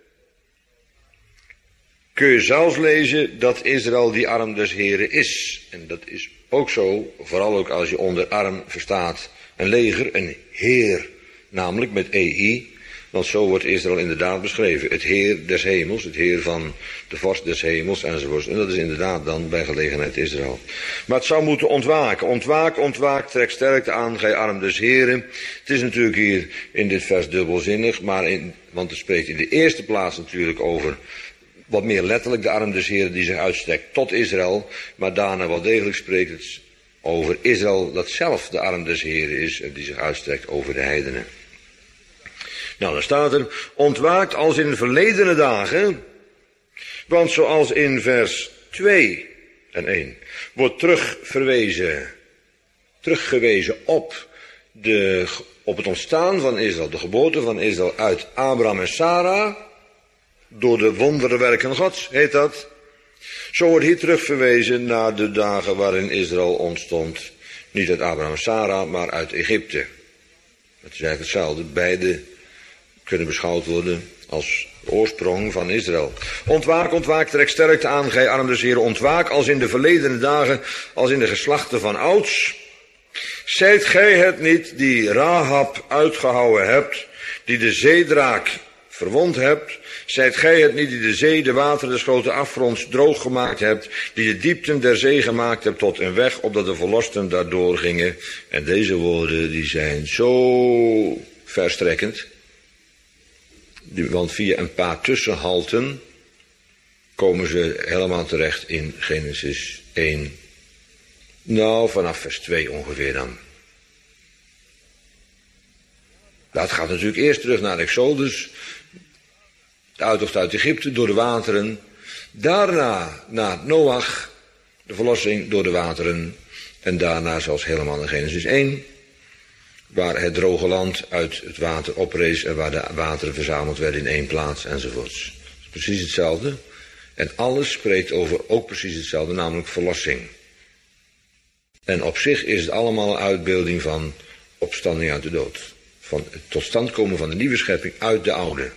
kun je zelfs lezen dat Israël die arm des Heren is. En dat is ook zo, vooral ook als je onder arm verstaat een leger, een heer, namelijk met E I. Want zo wordt Israël inderdaad beschreven. Het Heer des hemels, het Heer van de vorst des hemels enzovoort. En dat is inderdaad dan bij gelegenheid Israël. Maar het zou moeten ontwaken. Ontwaak, ontwaak, trek sterkte aan, gij arm des Heren. Het is natuurlijk hier in dit vers dubbelzinnig, maar in, want het spreekt in de eerste plaats natuurlijk over wat meer letterlijk de arm des Heren die zich uitstrekt tot Israël. Maar daarna wel degelijk spreekt het over Israël dat zelf de arm des Heren is en die zich uitstrekt over de heidenen. Nou, dan staat er, ontwaakt als in verledene dagen, want zoals in vers twee en één wordt terugverwezen, teruggewezen op, de, op het ontstaan van Israël, de geboorte van Israël uit Abraham en Sarah, door de wonderwerken Gods, heet dat. Zo wordt hier terugverwezen naar de dagen waarin Israël ontstond, niet uit Abraham en Sarah, maar uit Egypte. Het is eigenlijk hetzelfde, beide kunnen beschouwd worden als de oorsprong van Israël. Ontwaak, ontwaak, trek sterkte aan, gij arm des Heren, ontwaak als in de verledene dagen, als in de geslachten van ouds. Zijt gij het niet die Rahab uitgehouwen hebt, die de zeedraak verwond hebt? Zijt gij het niet die de zee, de wateren des grote afgronds droog gemaakt hebt, die de diepten der zee gemaakt hebt tot een weg, opdat de verlosten daardoor gingen? En deze woorden die zijn zo verstrekkend, want via een paar tussenhalten komen ze helemaal terecht in Genesis één. Nou, vanaf vers twee ongeveer dan. Dat gaat natuurlijk eerst terug naar Exodus, de uittocht uit Egypte door de wateren. Daarna naar Noach, de verlossing door de wateren. En daarna zelfs helemaal in Genesis één, waar het droge land uit het water oprees en waar de wateren verzameld werden in één plaats enzovoorts. Precies hetzelfde. En alles spreekt over ook precies hetzelfde, namelijk verlossing. En op zich is het allemaal een uitbeelding van opstanding uit de dood. Van het tot stand komen van de nieuwe schepping uit de oude.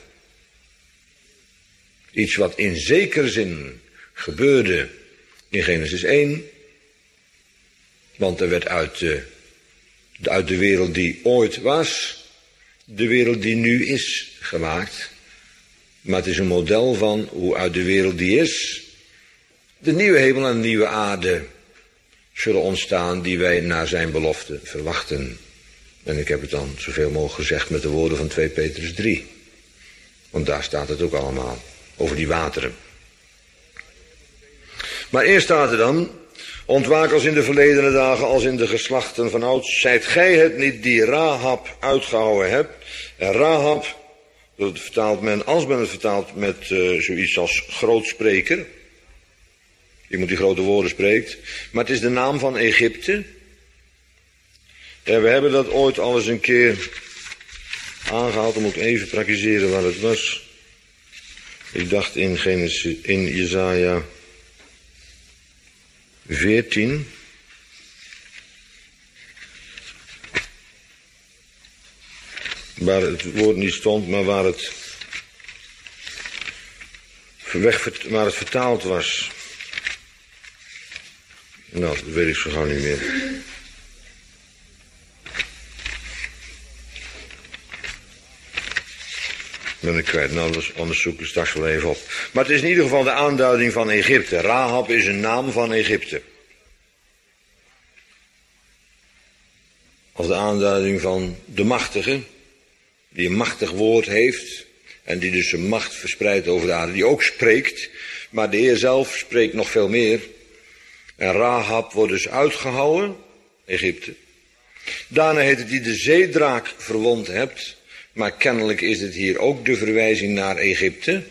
Iets wat in zekere zin gebeurde in Genesis één. Want er werd uit de, uit de wereld die ooit was, de wereld die nu is gemaakt. Maar het is een model van hoe uit de wereld die is, de nieuwe hemel en de nieuwe aarde zullen ontstaan die wij naar zijn belofte verwachten. En ik heb het dan zoveel mogelijk gezegd met de woorden van twee Petrus drie. Want daar staat het ook allemaal, over die wateren. Maar eerst staat er dan, ontwaak als in de verledene dagen, als in de geslachten van ouds. Zijt gij het niet die Rahab uitgehouden hebt? En Rahab, dat vertaalt men, als men het vertaalt met uh, zoiets als grootspreker. Iemand die grote woorden spreekt. Maar het is de naam van Egypte. En we hebben dat ooit al eens een keer aangehaald. Dan moet ik even praktiseren waar het was. Ik dacht in Genesis, in Jesaja veertien. Waar het woord niet stond, maar waar het, weg, waar het vertaald was. Nou, dat weet ik zo gauw niet meer. Ben ik kwijt. Nou, dus anders zoek ik straks wel even op. Maar het is in ieder geval de aanduiding van Egypte. Rahab is een naam van Egypte. Als de aanduiding van de machtige, die een machtig woord heeft, en die dus zijn macht verspreidt over de aarde, die ook spreekt, maar de Heer zelf spreekt nog veel meer. En Rahab wordt dus uitgehouwen, Egypte. Daarna heet het die de zeedraak verwond hebt, maar kennelijk is het hier ook de verwijzing naar Egypte.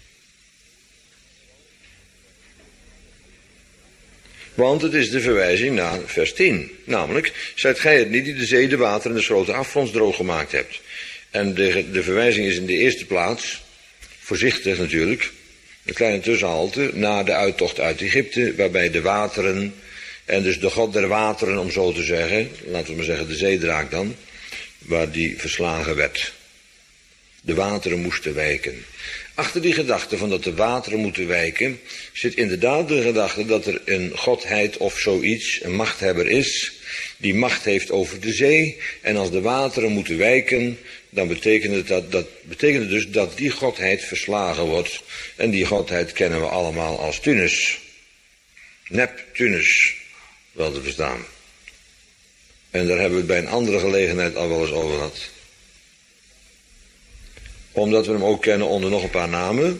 Want het is de verwijzing naar vers tien. Namelijk, zijt gij het niet die de zee, de water en de grote afgronds droog gemaakt hebt. En de, de verwijzing is in de eerste plaats, voorzichtig natuurlijk, een kleine tussenhalte, na de uittocht uit Egypte, waarbij de wateren, en dus de god der wateren, om zo te zeggen, laten we maar zeggen de zeedraak dan, waar die verslagen werd. De wateren moesten wijken. Achter die gedachte van dat de wateren moeten wijken, zit inderdaad de gedachte dat er een godheid of zoiets, een machthebber is, die macht heeft over de zee. En als de wateren moeten wijken, dan betekent het, dat, dat, betekent het dus dat die godheid verslagen wordt. En die godheid kennen we allemaal als Tunis. Neptunus, wel te verstaan. En daar hebben we het bij een andere gelegenheid al wel eens over gehad. Omdat we hem ook kennen onder nog een paar namen.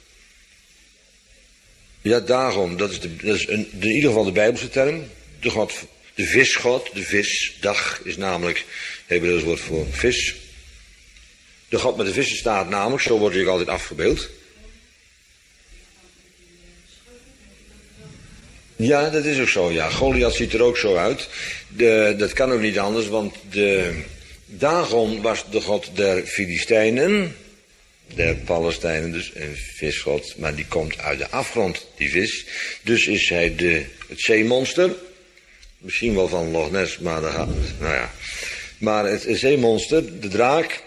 Ja, daarom. Dat is, de, dat is een, de, in ieder geval de Bijbelse term. De, god, de visgod, de visdag is namelijk Hebreeuws woord voor vis. De God met de vissen staat namelijk, zo wordt hij ook altijd afgebeeld. Ja, dat is ook zo, ja. Goliath ziet er ook zo uit. De, dat kan ook niet anders, want de Dagon was de god der Filistijnen, der Palestijnen, dus een visgod, maar die komt uit de afgrond, die vis. Dus is hij de, het zeemonster, misschien wel van Loch Ness, maar, de, nou ja. maar het, het zeemonster, de draak,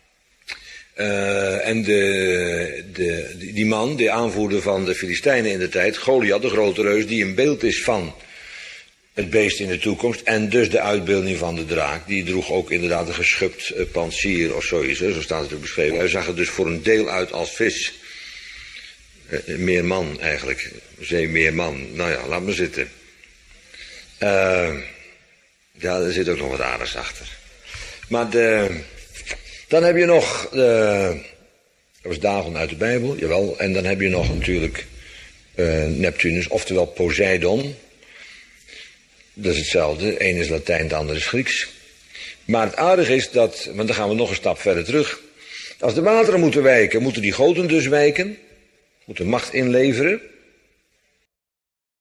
uh, en de, de, die man, de aanvoerder van de Filistijnen in de tijd, Goliath, de grote reus, die een beeld is van het beest in de toekomst en dus de uitbeelding van de draak. Die droeg ook inderdaad een geschupt uh, pansier of zoiets, hè, zo staat het er beschreven. Hij zag er dus voor een deel uit als vis. Uh, meerman eigenlijk, zeemeerman. Nou ja, laat maar zitten. Uh, ja, er zit ook nog wat aardigs achter. Maar de, dan heb je nog, uh, dat was Dagon uit de Bijbel, jawel. En dan heb je nog natuurlijk uh, Neptunus, oftewel Poseidon. Dat is hetzelfde. Eén is Latijn, de ander is Grieks. Maar het aardige is dat, want dan gaan we nog een stap verder terug. Als de wateren moeten wijken, moeten die goten dus wijken. Moeten macht inleveren.